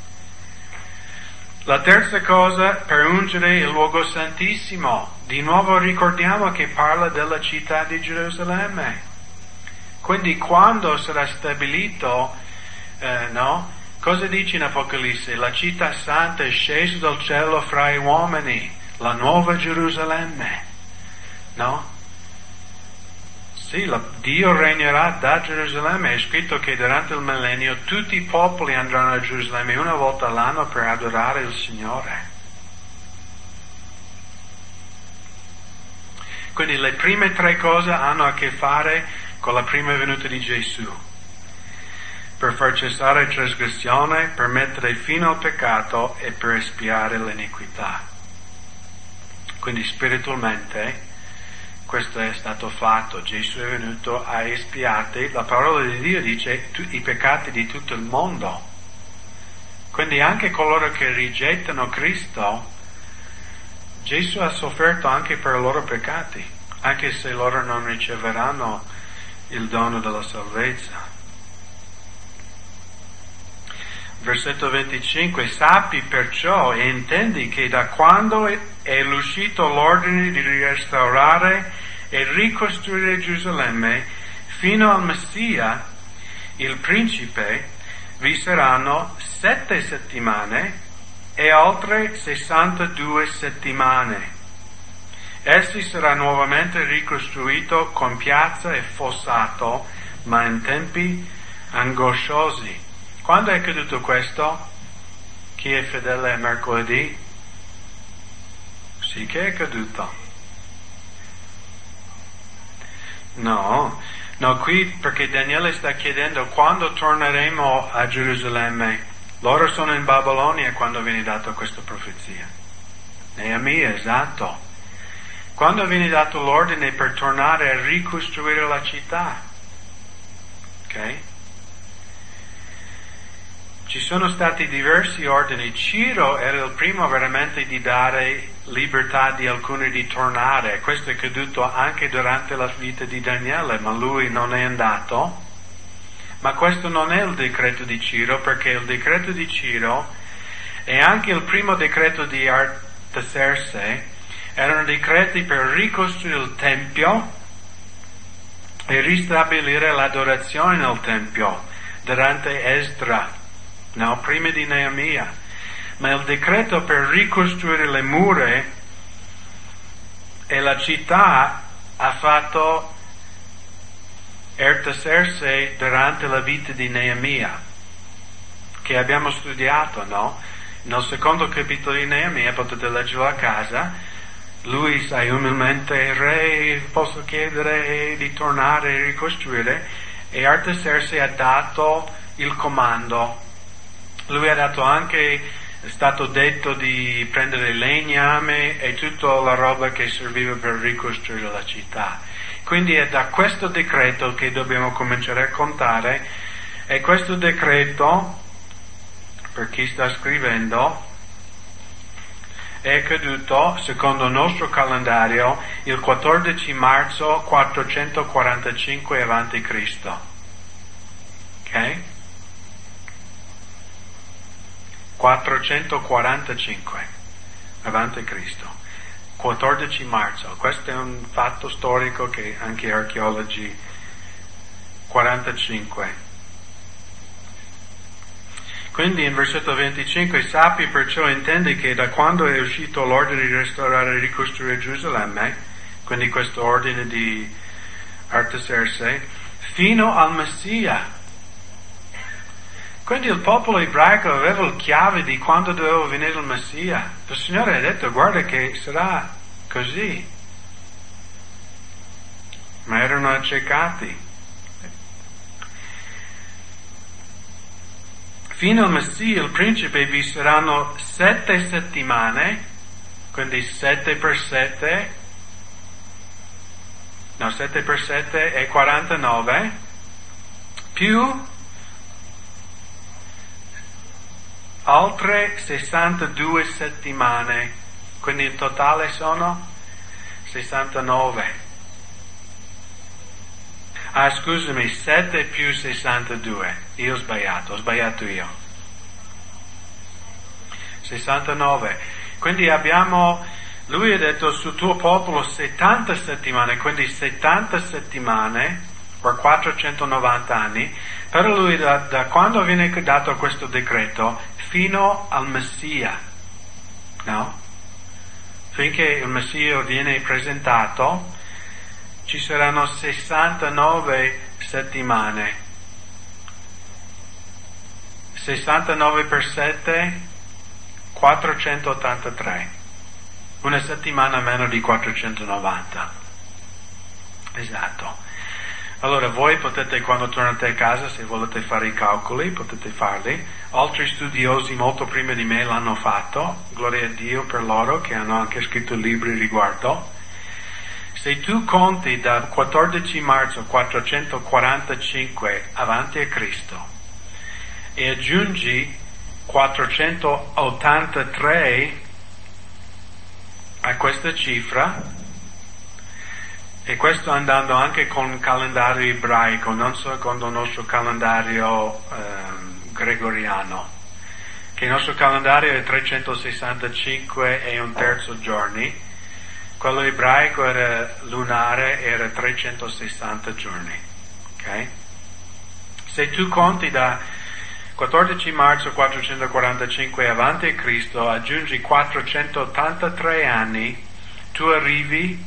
La terza cosa, per ungere il luogo santissimo. Di nuovo ricordiamo che parla della città di Gerusalemme. Quindi quando sarà stabilito, eh, no? Cosa dice in Apocalisse? La città santa è scesa dal cielo fra gli uomini, la nuova Gerusalemme, no? Sì, la, Dio regnerà da Gerusalemme. È scritto che durante il millennio tutti i popoli andranno a Gerusalemme una volta all'anno per adorare il Signore. Quindi le prime tre cose hanno a che fare con la prima venuta di Gesù. Per far cessare la trasgressione, per mettere fine al peccato e per espiare l'iniquità. Quindi spiritualmente questo è stato fatto. Gesù è venuto a espiare, la parola di Dio dice, tu, i peccati di tutto il mondo. Quindi anche coloro che rigettano Cristo, Gesù ha sofferto anche per i loro peccati, anche se loro non riceveranno il dono della salvezza. Versetto venticinque, sappi perciò e intendi che da quando è uscito l'ordine di restaurare e ricostruire Gerusalemme fino al Messia, il principe, vi saranno sette settimane e altre sessantadue settimane. Essi sarà nuovamente ricostruito con piazza e fossato, ma in tempi angosciosi. Quando è accaduto questo? Chi è fedele a mercoledì? Sì che è accaduto. No, no, qui perché Daniele sta chiedendo quando torneremo a Gerusalemme. Loro sono in Babilonia quando viene data questa profezia. Neemia, esatto. Quando viene dato l'ordine per tornare a ricostruire la città. Ok? Ci sono stati diversi ordini. Ciro era il primo veramente di dare libertà di alcuni di tornare. Questo è accaduto anche durante la vita di Daniele, ma lui non è andato. Ma questo non è il decreto di Ciro, perché il decreto di Ciro e anche il primo decreto di Artaserse erano decreti per ricostruire il Tempio e ristabilire l'adorazione nel Tempio durante Esdra. No, prima di Neemia. Ma il decreto per ricostruire le mura e la città ha fatto Artaserse durante la vita di Neemia, che abbiamo studiato, no? Nel secondo capitolo di Neemia, potete leggerlo a casa, lui sai umilmente, re, posso chiedere di tornare e ricostruire, e Artaserse ha dato il comando. Lui ha dato anche è stato detto di prendere legname e tutta la roba che serviva per ricostruire la città. Quindi è da questo decreto che dobbiamo cominciare a contare, e questo decreto, per chi sta scrivendo, è caduto, secondo il nostro calendario, il quattordici marzo quattrocentoquarantacinque avanti Cristo. Ok? quattrocentoquarantacinque avanti Cristo. quattordici marzo. Questo è un fatto storico che anche archeologi quarantacinque. Quindi in versetto venticinque, sappi perciò, intendi che da quando è uscito l'ordine di restaurare e ricostruire Gerusalemme, quindi questo ordine di Artaserse, fino al Messia. Quindi il popolo ebraico aveva la chiave di quando doveva venire il Messia. Il Signore ha detto, guarda che sarà così. Ma erano accecati. Fino al Messia, il principe, vi saranno sette settimane, quindi sette per sette, no, sette per sette è quarantanove, più altre sessantadue settimane, quindi in totale sono sessantanove. Ah, scusami, sette più sessantadue. Io ho sbagliato, ho sbagliato io. sessantanove. Quindi abbiamo, lui ha detto sul tuo popolo settanta settimane, quindi settanta settimane per quattrocentonovanta anni, però lui da, da quando viene dato questo decreto fino al Messia, no? Finché il Messia viene presentato, ci saranno sessantanove settimane. sessantanove per sette, quattrocentottantatré. Una settimana meno di quattrocentonovanta. Esatto. Allora voi potete, quando tornate a casa, se volete fare i calcoli, potete farli. Altri studiosi molto prima di me l'hanno fatto. Gloria a Dio per loro, che hanno anche scritto libri riguardo. Se tu conti dal quattordici marzo quattrocentoquarantacinque avanti a Cristo e aggiungi quattrocentottantatré a questa cifra, e questo andando anche con il calendario ebraico, non secondo il nostro calendario eh, gregoriano, che il nostro calendario è trecentosessantacinque e un terzo giorni. Quello ebraico era lunare, era trecentosessanta giorni. Ok? Se tu conti da quattordici marzo quattrocentoquarantacinque avanti a Cristo, aggiungi quattrocentottantatré anni, tu arrivi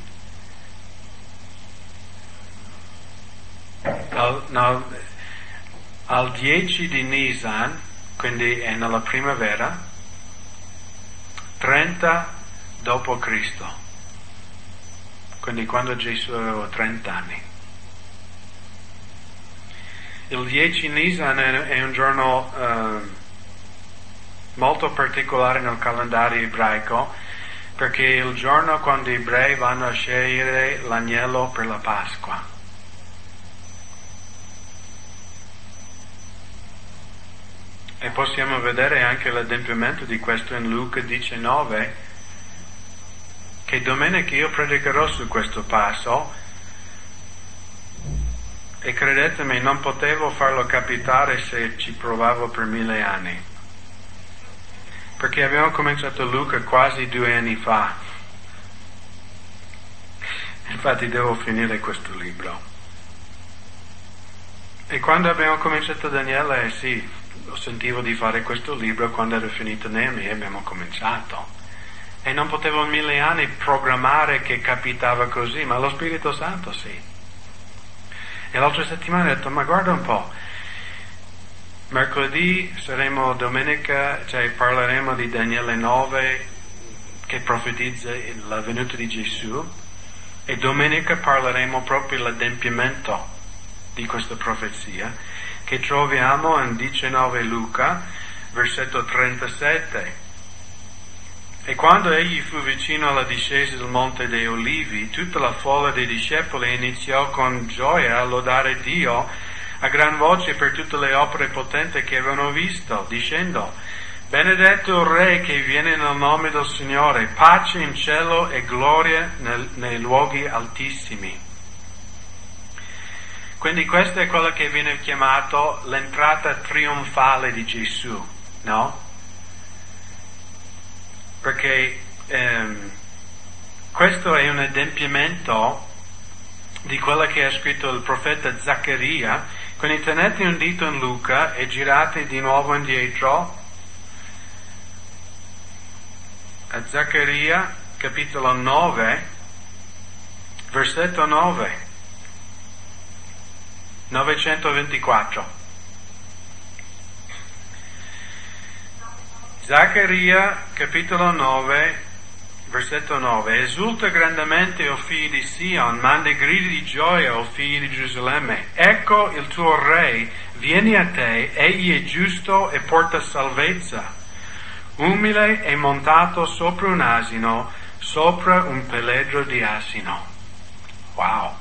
al, no, al dieci di Nisan, quindi è nella primavera, trenta dopo Cristo. Quindi quando Gesù aveva trenta anni. Il dieci Nisan è un giorno uh, molto particolare nel calendario ebraico, perché è il giorno quando gli ebrei vanno a scegliere l'agnello per la Pasqua. E possiamo vedere anche l'adempimento di questo in Luca diciannove, che domenica io predicherò su questo passo, e credetemi, non potevo farlo capitare se ci provavo per mille anni, perché abbiamo cominciato Luca quasi due anni fa. Infatti devo finire questo libro. E quando abbiamo cominciato Daniele, sì, sentivo di fare questo libro. Quando era finito Neemia abbiamo cominciato. E non potevo in mille anni programmare che capitava così, ma lo Spirito Santo sì. E l'altra settimana ho detto, ma guarda un po', mercoledì saremo domenica, cioè parleremo di Daniele nove, che profetizza la venuta di Gesù, e domenica parleremo proprio l'adempimento di questa profezia, che troviamo in diciannove Luca, versetto trentasette. E quando egli fu vicino alla discesa del Monte dei Olivi, tutta la folla dei discepoli iniziò con gioia a lodare Dio a gran voce per tutte le opere potenti che avevano visto, dicendo: benedetto il Re che viene nel nome del Signore, pace in cielo e gloria nel, nei luoghi altissimi. Quindi questa è quella che viene chiamato l'entrata trionfale di Gesù, no? Perché ehm, questo è un adempimento di quello che ha scritto il profeta Zaccaria. Quindi tenete un dito in Luca e girate di nuovo indietro a Zaccaria capitolo nove, versetto nove, novecentoventiquattro. Zaccaria capitolo nove, versetto nove. Esulta grandemente, o figli di Sion, manda gridi di gioia, o figli di Gerusalemme. Ecco il tuo Re, vieni a te, egli è giusto e porta salvezza, umile e montato sopra un asino, sopra un peledro di asino. Wow!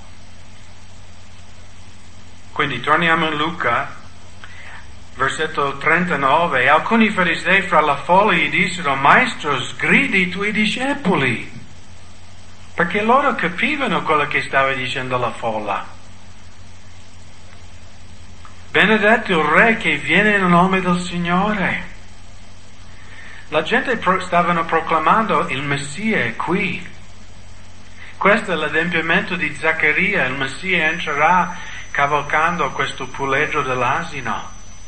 Quindi torniamo in Luca, versetto trentanove. E alcuni farisei fra la folla gli dissero: Maestro, sgridi i tuoi discepoli, perché loro capivano quello che stava dicendo la folla. Benedetto il Re che viene nel nome del Signore. La gente pro- stavano proclamando: il Messia è qui. Questo è l'adempimento di Zaccaria, il Messia entrerà cavalcando questo puledro dell'asino.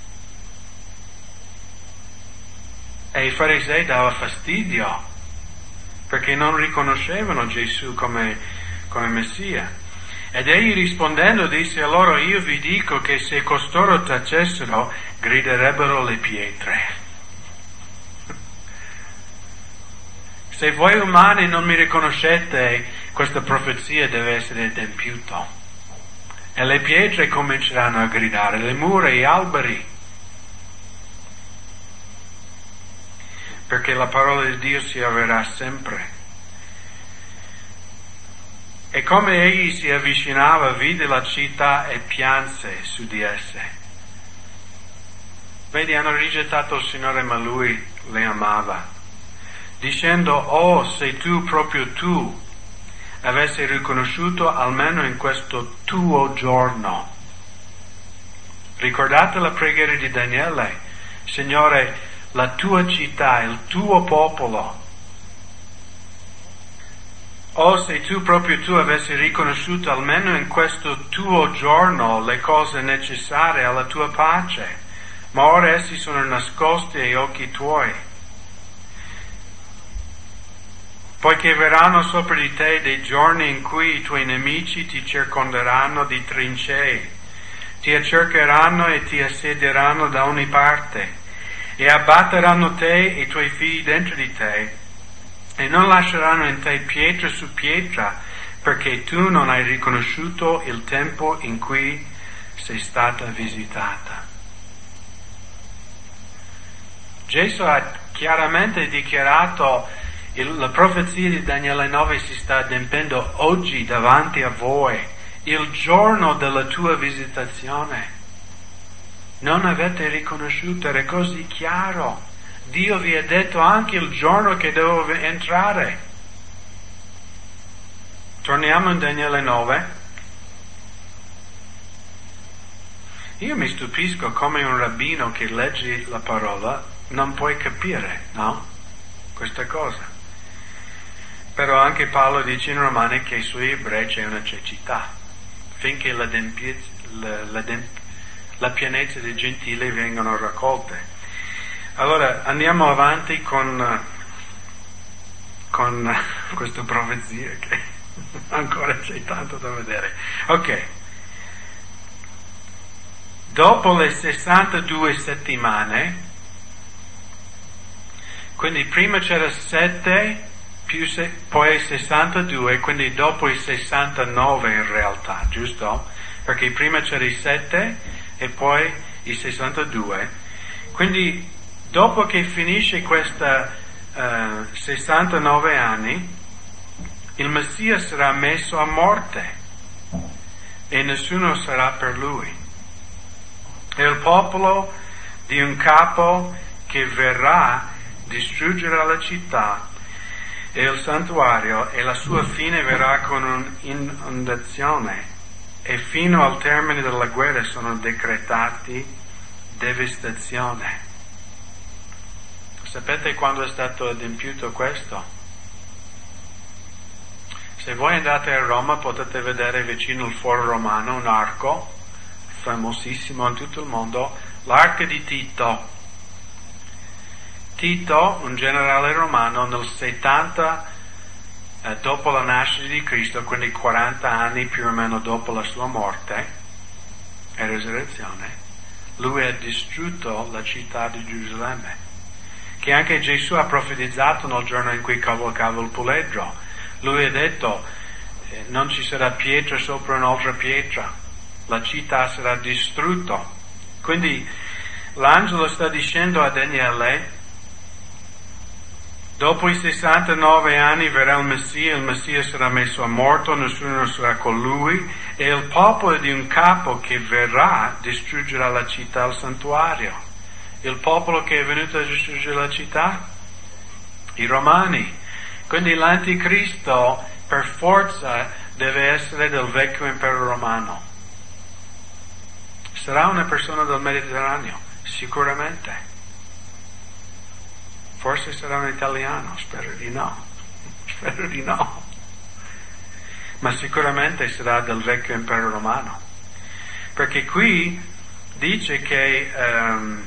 E i farisei dava fastidio, perché non riconoscevano Gesù come, come Messia. Ed egli rispondendo disse a loro: io vi dico che se costoro tacessero, griderebbero le pietre. Se voi umani non mi riconoscete, questa profezia deve essere adempiuta. E le pietre cominceranno a gridare, le mura e gli alberi. Perché la parola di Dio si avverrà sempre. E come egli si avvicinava, vide la città e pianse su di esse. Vedi, hanno rigettato il Signore, ma Lui le amava, dicendo: oh, se tu, proprio tu, avessi riconosciuto almeno in questo tuo giorno. Ricordate la preghiera di Daniele: Signore, la tua città, il tuo popolo. O se tu, proprio tu, avessi riconosciuto almeno in questo tuo giorno le cose necessarie alla tua pace, ma ora essi sono nascosti agli occhi tuoi. Poiché verranno sopra di te dei giorni in cui i tuoi nemici ti circonderanno di trincee, ti accercheranno e ti assedieranno da ogni parte, e abbatteranno te e i tuoi figli dentro di te, e non lasceranno in te pietra su pietra, perché tu non hai riconosciuto il tempo in cui sei stata visitata. Gesù ha chiaramente dichiarato: il, la profezia di Daniele nove si sta adempiendo oggi davanti a voi, il giorno della tua visitazione. Non avete riconosciuto, era così chiaro. Dio vi ha detto anche il giorno che devo entrare. Torniamo in Daniele nove. Io mi stupisco come un rabbino che legge la parola non puoi capire, no? Questa cosa. Però anche Paolo dice in Romani che sui ebrei c'è una cecità, finché l'adempiezza, l'adempiezza la pienezza dei gentili vengono raccolte. Allora andiamo avanti con, con questa profezia, che ancora c'è tanto da vedere. Ok. Dopo le sessantadue settimane, quindi prima c'era sette, più se, poi sessantadue, quindi dopo i sessantanove in realtà, giusto? Perché prima c'era i sette e poi i sessantadue. Quindi dopo che finisce questa uh, sessantanove anni, il Messia sarà messo a morte e nessuno sarà per lui. E il popolo di un capo che verrà distruggere la città e il santuario, e la sua fine verrà con un'inondazione, e fino al termine della guerra sono decretati devastazione. Sapete quando è stato adempiuto questo? Se voi andate a Roma potete vedere vicino al Foro Romano un arco famosissimo in tutto il mondo, l'arco di Tito. Tito, un generale romano, nel settanta eh, dopo la nascita di Cristo, quindi quaranta anni più o meno dopo la sua morte e resurrezione, lui ha distrutto la città di Gerusalemme, che anche Gesù ha profetizzato nel giorno in cui cavalcava il puledro. Lui ha detto, eh, non ci sarà pietra sopra un'altra pietra, la città sarà distrutta. Quindi l'angelo sta dicendo a Daniele, dopo i sessantanove anni verrà il Messia, il Messia sarà messo a morte, nessuno sarà con lui, e il popolo di un capo che verrà distruggerà la città, il santuario. Il popolo che è venuto a distruggere la città? I Romani. Quindi l'anticristo per forza deve essere del vecchio impero romano. Sarà una persona del Mediterraneo, sicuramente. Forse sarà un italiano, spero di no, spero di no. Ma sicuramente sarà del vecchio impero romano. Perché qui dice che um,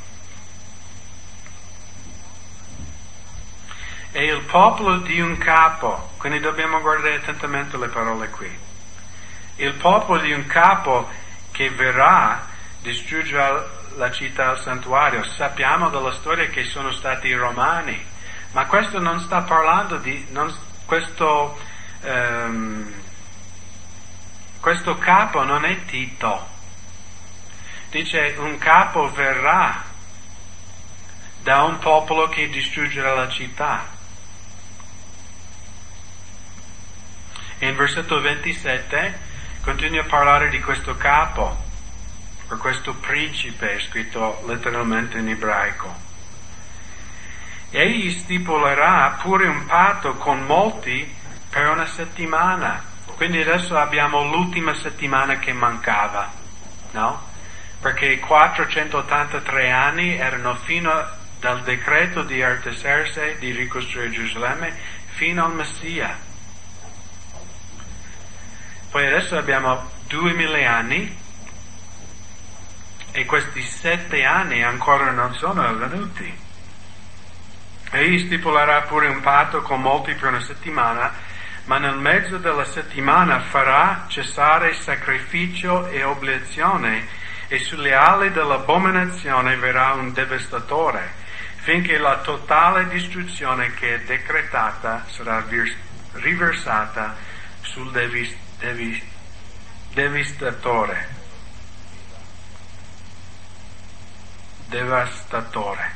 è il popolo di un capo, quindi dobbiamo guardare attentamente le parole qui. Il popolo di un capo che verrà distruggere la città, il santuario. Sappiamo dalla storia che sono stati i Romani, ma questo non sta parlando di, non, questo, um, questo capo non è Tito. Dice un capo verrà da un popolo che distruggerà la città. In versetto ventisette continua a parlare di questo capo, per questo principe, è scritto letteralmente in ebraico. Egli stipulerà pure un patto con molti per una settimana. Quindi adesso abbiamo l'ultima settimana che mancava, no? Perché quattrocentottantatré anni erano fino dal decreto di Artaserse di ricostruire Gerusalemme fino al Messia. Poi adesso abbiamo duemila anni e questi sette anni ancora non sono avvenuti. Egli stipulerà pure un patto con molti per una settimana, ma nel mezzo della settimana farà cessare sacrificio e obiezione, e sulle ali dell'abominazione verrà un devastatore, finché la totale distruzione che è decretata sarà riversata sul devis, devis, devastatore. Devastatore.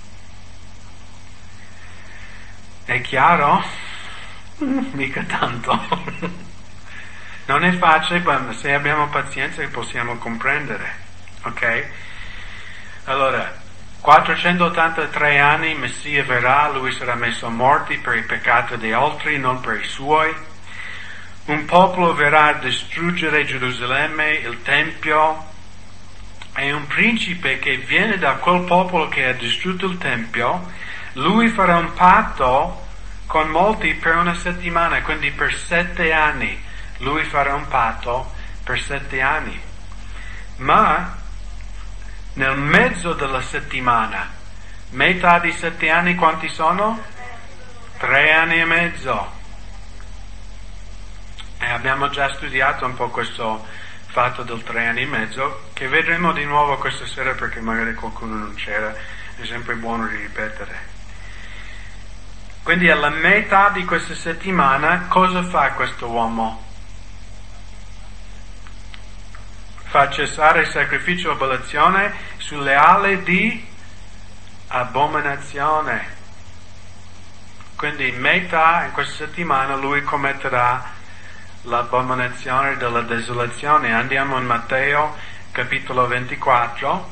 È chiaro? Mica tanto. Non è facile, ma se abbiamo pazienza possiamo comprendere. Ok? Allora, quattrocentottantatré anni, il Messia verrà, lui sarà messo a morte per i peccati di altri, non per i suoi. Un popolo verrà a distruggere Gerusalemme, il Tempio, e un principe che viene da quel popolo che ha distrutto il Tempio, lui farà un patto con molti per una settimana, quindi per sette anni. Lui farà un patto per sette anni. Ma nel mezzo della settimana, metà di sette anni quanti sono? Tre anni e mezzo. E abbiamo già studiato un po' questo fatto del tre anni e mezzo, che vedremo di nuovo questa sera perché magari qualcuno non c'era, è sempre buono di ripetere. Quindi alla metà di questa settimana cosa fa questo uomo? Fa cessare il sacrificio e oblazione sulle ali di abominazione. Quindi in metà, in questa settimana, lui commetterà l'abominazione della desolazione. Andiamo in Matteo, capitolo ventiquattro.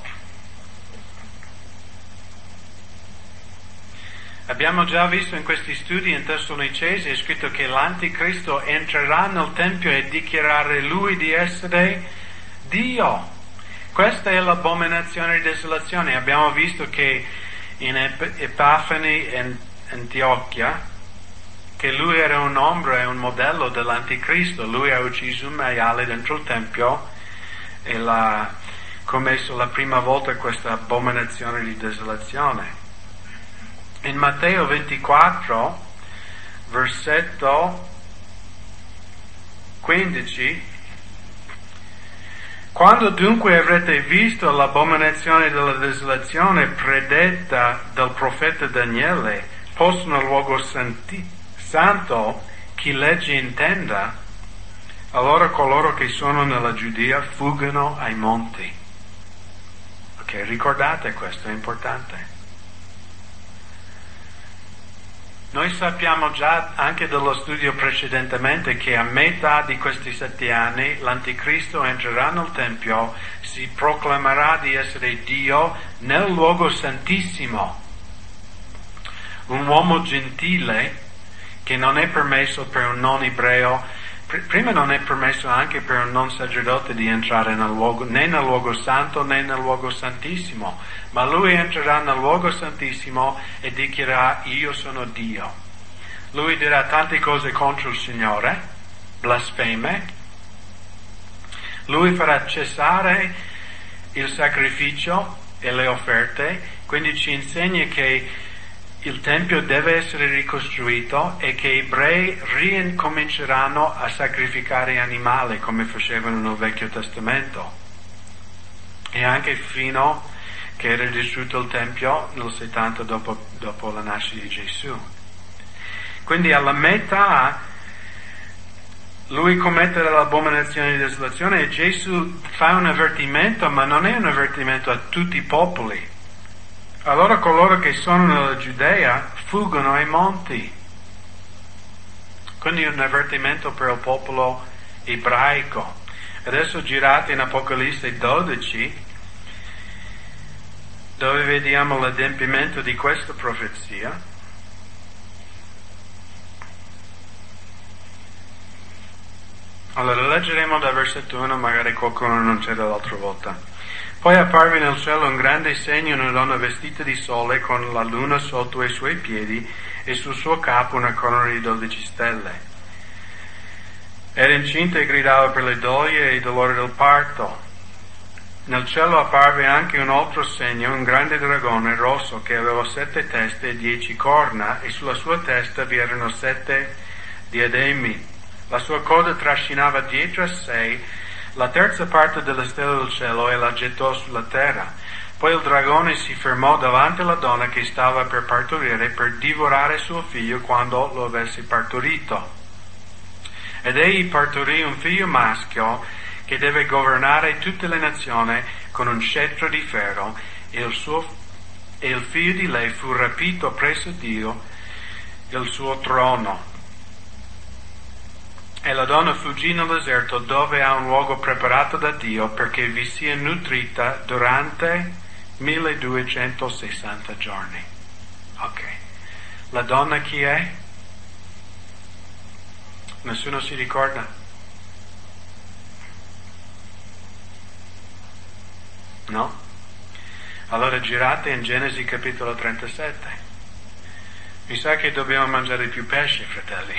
Abbiamo già visto in questi studi in Tessalonicesi, è scritto che l'Anticristo entrerà nel Tempio e dichiarare lui di essere Dio. Questa è l'abominazione di desolazione. Abbiamo visto che in Epafani in Antiochia, che lui era un'ombra e un modello dell'Anticristo. Lui ha ucciso un maiale dentro il Tempio e l'ha commesso la prima volta questa abominazione di desolazione. In Matteo ventiquattro, versetto quindici, quando dunque avrete visto l'abominazione della desolazione predetta dal profeta Daniele, posto nel luogo santi, santo, chi legge intenda, allora coloro che sono nella Giudea fuggano ai monti. Ok, ricordate questo, è importante. Noi sappiamo già anche dallo studio precedentemente che a metà di questi sette anni l'Anticristo entrerà nel Tempio, si proclamerà di essere Dio nel luogo santissimo. Un uomo gentile che non è permesso per un non ebreo, pr- prima non è permesso anche per un non sacerdote di entrare nel luogo, né nel luogo santo né nel luogo santissimo, ma lui entrerà nel luogo santissimo e dichiarerà io sono Dio. Lui dirà tante cose contro il Signore, blasfeme, lui farà cessare il sacrificio e le offerte, quindi ci insegna che il Tempio deve essere ricostruito e che gli ebrei ricominceranno a sacrificare animali come facevano nel Vecchio Testamento. E anche fino che era distrutto il Tempio nel settanta dopo, dopo la nascita di Gesù. Quindi alla metà lui commetterà l'abominazione di desolazione e Gesù fa un avvertimento, ma non è un avvertimento a tutti i popoli. Allora coloro che sono nella Giudea fuggono ai monti. Quindi un avvertimento per il popolo ebraico. Adesso girate in Apocalisse dodici, dove vediamo l'adempimento di questa profezia. Allora leggeremo dal versetto uno, magari qualcuno non c'era l'altra volta. Poi apparve nel cielo un grande segno, una donna vestita di sole con la luna sotto i suoi piedi e sul suo capo una corona di dodici stelle. Era incinta e gridava per le doglie e i dolori del parto. Nel cielo apparve anche un altro segno, un grande dragone rosso che aveva sette teste e dieci corna e sulla sua testa vi erano sette diademi. La sua coda trascinava dietro a sé la terza parte delle stelle del cielo e la gettò sulla terra. Poi il dragone si fermò davanti alla donna che stava per partorire per divorare suo figlio quando lo avesse partorito. Ed egli partorì un figlio maschio che deve governare tutte le nazioni con un scettro di ferro e il, suo, e il figlio di lei fu rapito presso Dio, il suo trono. E la donna fuggì nel deserto dove ha un luogo preparato da Dio perché vi sia nutrita durante milleduecentosessanta giorni. Ok. La donna chi è? Nessuno si ricorda? No? Allora girate in Genesi capitolo trentasette. Mi sa che dobbiamo mangiare più pesce, fratelli.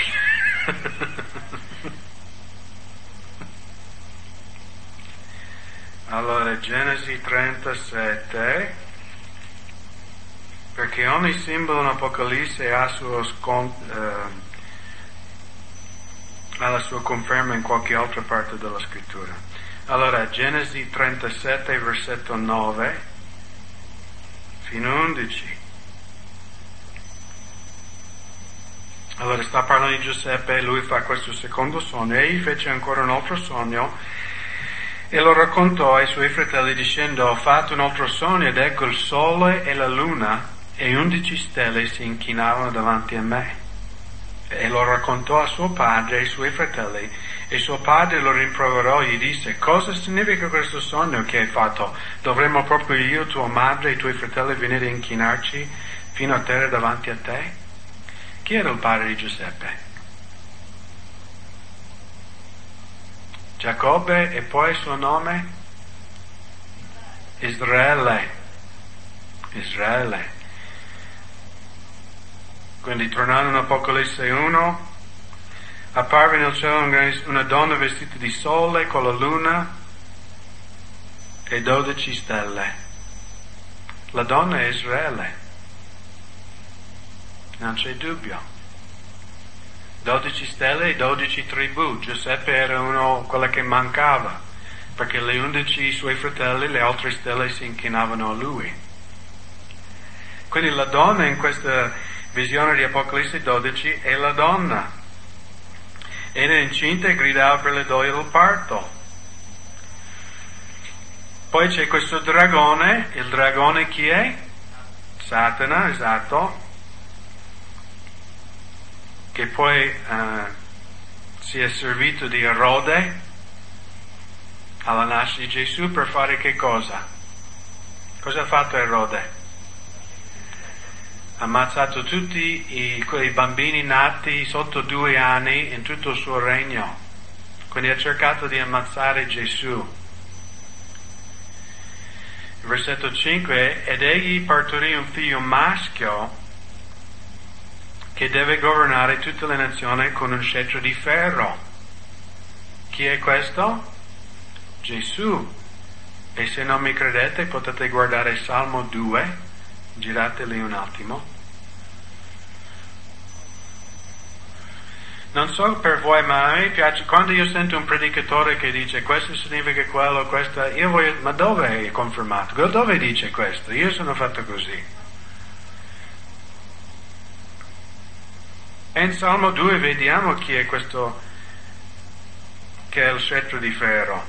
Allora, Genesi trentasette, perché ogni simbolo in Apocalisse ha, suo scon, eh, ha la sua conferma in qualche altra parte della scrittura. Allora, Genesi trentasette, versetto nove, fino a undici. Allora sta parlando di Giuseppe e lui fa questo secondo sogno. Egli fece ancora un altro sogno e lo raccontò ai suoi fratelli dicendo: ho fatto un altro sogno ed ecco il sole e la luna e undici stelle si inchinavano davanti a me. E lo raccontò a suo padre e ai suoi fratelli, e suo padre lo rimproverò e gli disse: cosa significa questo sogno che hai fatto? Dovremmo proprio io, tua madre e i tuoi fratelli venire a inchinarci fino a terra davanti a te? Chi era il padre di Giuseppe? Giacobbe, e poi il suo nome? Israele. Israele. Quindi tornando in Apocalisse uno, apparve nel cielo una donna vestita di sole con la luna e dodici stelle. La donna è Israele, non c'è dubbio. Dodici stelle e dodici tribù. Giuseppe era uno, quella che mancava, perché le undici suoi fratelli, le altre stelle si inchinavano a lui. Quindi la donna in questa visione di Apocalisse dodici è la donna. Era incinta e gridava per le doglie del parto. Poi c'è questo dragone. Il dragone chi è? Satana, esatto. Che poi uh, si è servito di Erode alla nascita di Gesù per fare che cosa? Cosa ha fatto Erode? Ha ammazzato tutti i, quei bambini nati sotto due anni in tutto il suo regno. Quindi ha cercato di ammazzare Gesù. Versetto cinque, ed egli partorì un figlio maschio che deve governare tutte le nazioni con un scettro di ferro. Chi è questo? Gesù. E se non mi credete potete guardare Salmo due. Girateli un attimo. Non so per voi, ma a me piace, quando io sento un predicatore che dice questo significa quello, questo, io voglio, ma dove è confermato? Dove dice questo? Io sono fatto così. E in Salmo due vediamo chi è questo, che è il scettro di ferro.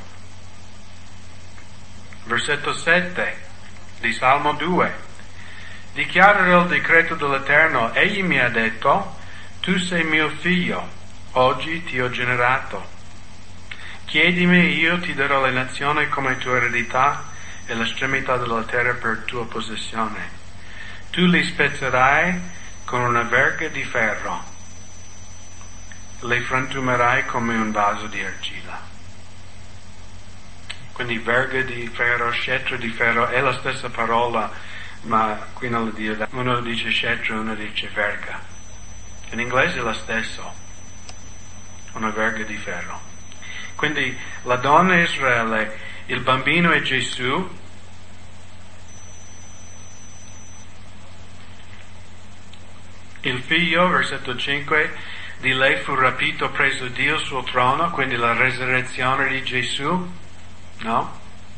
Versetto sette di Salmo due. Dichiarerò il decreto dell'Eterno, egli mi ha detto, tu sei mio figlio, oggi ti ho generato. Chiedimi, io ti darò le nazioni come tua eredità e l'estremità della terra per tua possessione. Tu li spezzerai con una verga di ferro, le frantumerai come un vaso di argilla. Quindi verga di ferro, scettro di ferro, è la stessa parola, ma qui non lo dice, uno dice scettro, uno dice verga. In inglese è lo stesso, una verga di ferro. Quindi la donna è Israele, il bambino è Gesù, il figlio, versetto cinque, di lei fu rapito, preso Dio il suo trono, quindi la resurrezione di Gesù, no?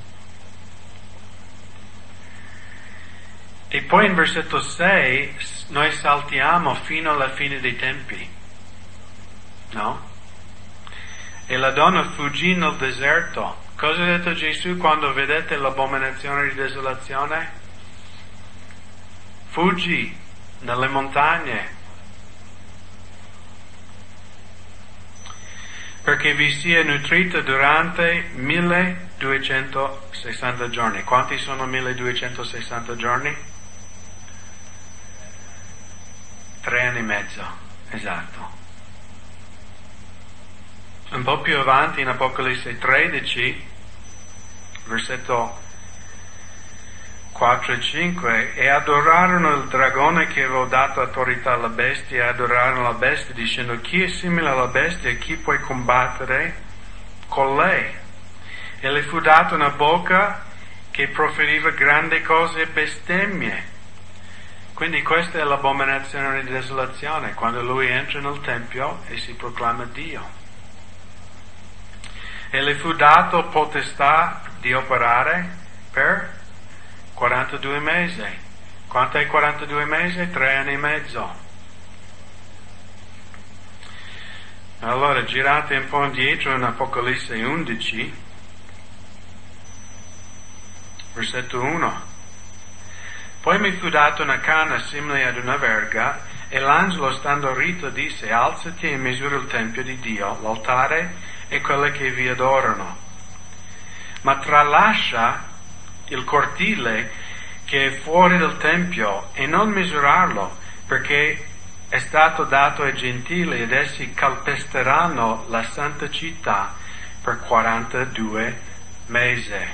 E poi in versetto sei noi saltiamo fino alla fine dei tempi, no? E la donna fuggì nel deserto. Cosa ha detto Gesù quando vedete l'abominazione di desolazione? Fuggi nelle montagne, perché vi sia nutrita durante milleduecentosessanta giorni. Quanti sono milleduecentosessanta giorni? Tre anni e mezzo, esatto. Un po' più avanti in Apocalisse tredici, versetto quattro e cinque, e adorarono il dragone che aveva dato autorità alla bestia, e adorarono la bestia dicendo: chi è simile alla bestia e chi può combattere con lei? E le fu data una bocca che proferiva grandi cose e bestemmie. Quindi questa è l'abominazione di desolazione, quando lui entra nel Tempio e si proclama Dio. E le fu dato potestà di operare per quarantadue mesi. Quanto è quarantadue mesi? Tre anni e mezzo. Allora girate un po' indietro in Apocalisse undici, versetto uno. Poi mi fu data una canna simile ad una verga, e l'angelo stando rito disse: alzati e misura il tempio di Dio, l'altare e quelle che vi adorano. Ma tralascia il cortile che è fuori del tempio e non misurarlo, perché è stato dato ai gentili ed essi calpesteranno la santa città per quarantadue mesi.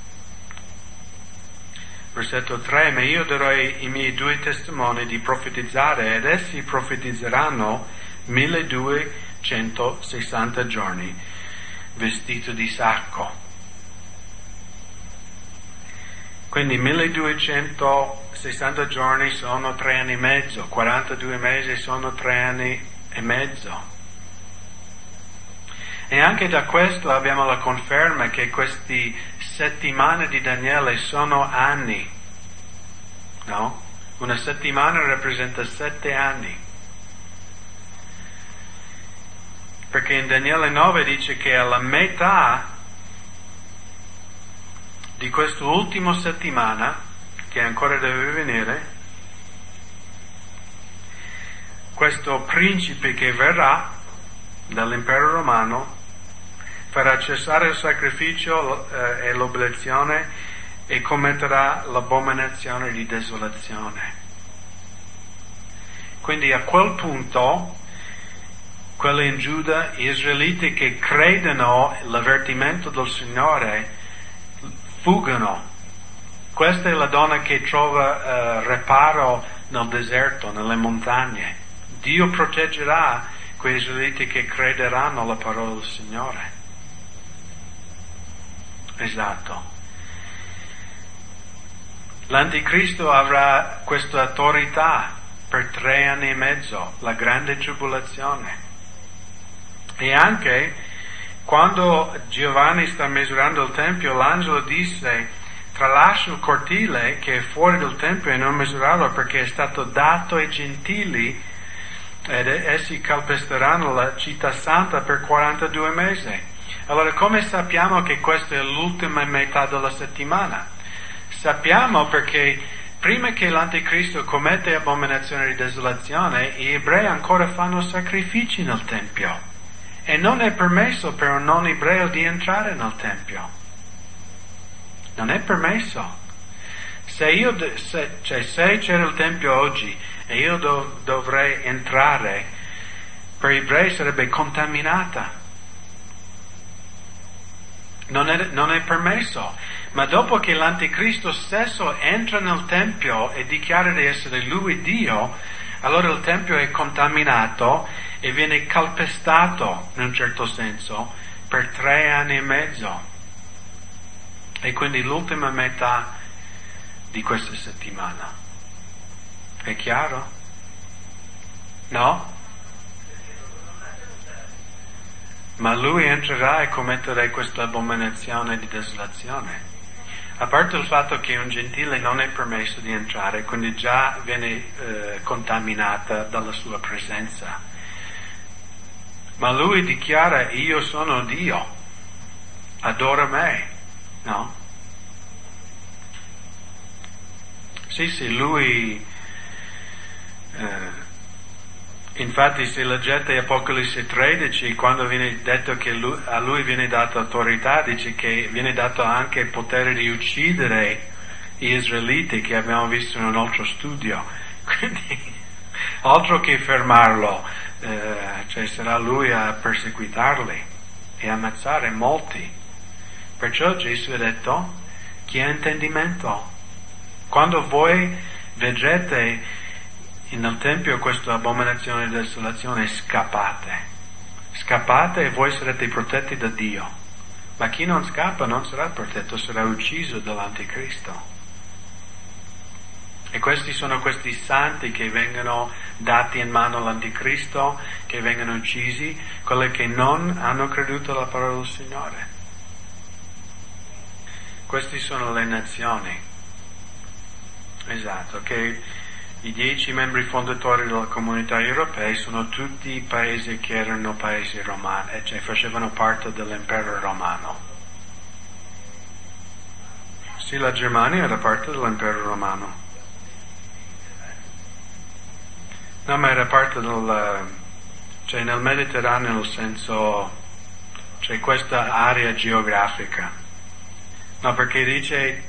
Versetto tre, ma io darò i miei due testimoni di profetizzare ed essi profetizzeranno milleduecentosessanta giorni vestito di sacco. Quindi milleduecentosessanta giorni sono tre anni e mezzo, quarantadue mesi sono tre anni e mezzo. E anche da questo abbiamo la conferma che queste settimane di Daniele sono anni, no? Una settimana rappresenta sette anni. Perché in Daniele nove dice che alla metà di quest'ultima settimana, che ancora deve venire, questo principe che verrà dall'impero romano farà cessare il sacrificio eh, e l'oblazione e commetterà l'abominazione di desolazione. Quindi a quel punto, quelli in Giuda, gli israeliti che credono l'avvertimento del Signore, fuggono. Questa è la donna che trova uh, reparo nel deserto, nelle montagne. Dio proteggerà quei israeliti che crederanno alla parola del Signore. Esatto. L'Anticristo avrà questa autorità per tre anni e mezzo, la grande tribolazione. E anche quando Giovanni sta misurando il Tempio, l'angelo disse: tralascia il cortile che è fuori del Tempio e non misurarlo, perché è stato dato ai gentili ed essi calpesteranno la città santa per quarantadue mesi. Allora, come sappiamo che questa è l'ultima metà della settimana? Sappiamo perché prima che l'Anticristo commette abominazione di desolazione, gli ebrei ancora fanno sacrifici nel Tempio. E non è permesso per un non ebreo di entrare nel Tempio. Non è permesso. Se io, se, cioè, se c'era il Tempio oggi e io dov, dovrei entrare, per gli ebrei sarebbe contaminata. Non è, non è permesso. Ma dopo che l'Anticristo stesso entra nel Tempio e dichiara di essere lui Dio, allora il Tempio è contaminato e viene calpestato, in un certo senso, per tre anni e mezzo. E quindi l'ultima metà di questa settimana. È chiaro? No? Ma lui entrerà e commetterà questa abominazione di desolazione. A parte il fatto che un gentile non è permesso di entrare, quindi già viene eh, contaminata dalla sua presenza. Ma lui dichiara: io sono Dio, adora me, no? Sì, sì, lui, eh, infatti se leggete Apocalisse tredici, quando viene detto che lui, a lui viene data autorità, dice che viene dato anche il potere di uccidere gli israeliti, che abbiamo visto in un altro studio. Quindi, altro che fermarlo, eh, cioè sarà lui a perseguitarli e ammazzare molti. Perciò Gesù ha detto: chi ha intendimento? Quando voi vedrete nel Tempio questa abominazione di desolazione, scappate. Scappate e voi sarete protetti da Dio. Ma chi non scappa non sarà protetto, sarà ucciso dall'Anticristo. E questi sono questi santi che vengono dati in mano all'Anticristo, che vengono uccisi, quelli che non hanno creduto alla parola del Signore. Queste sono le nazioni. Esatto, che i dieci membri fondatori della comunità europea sono tutti paesi che erano paesi romani, cioè facevano parte dell'impero romano. Sì, la Germania era parte dell'impero romano. No, ma era parte del, cioè nel Mediterraneo nel senso, c'è questa area geografica. No, perché dice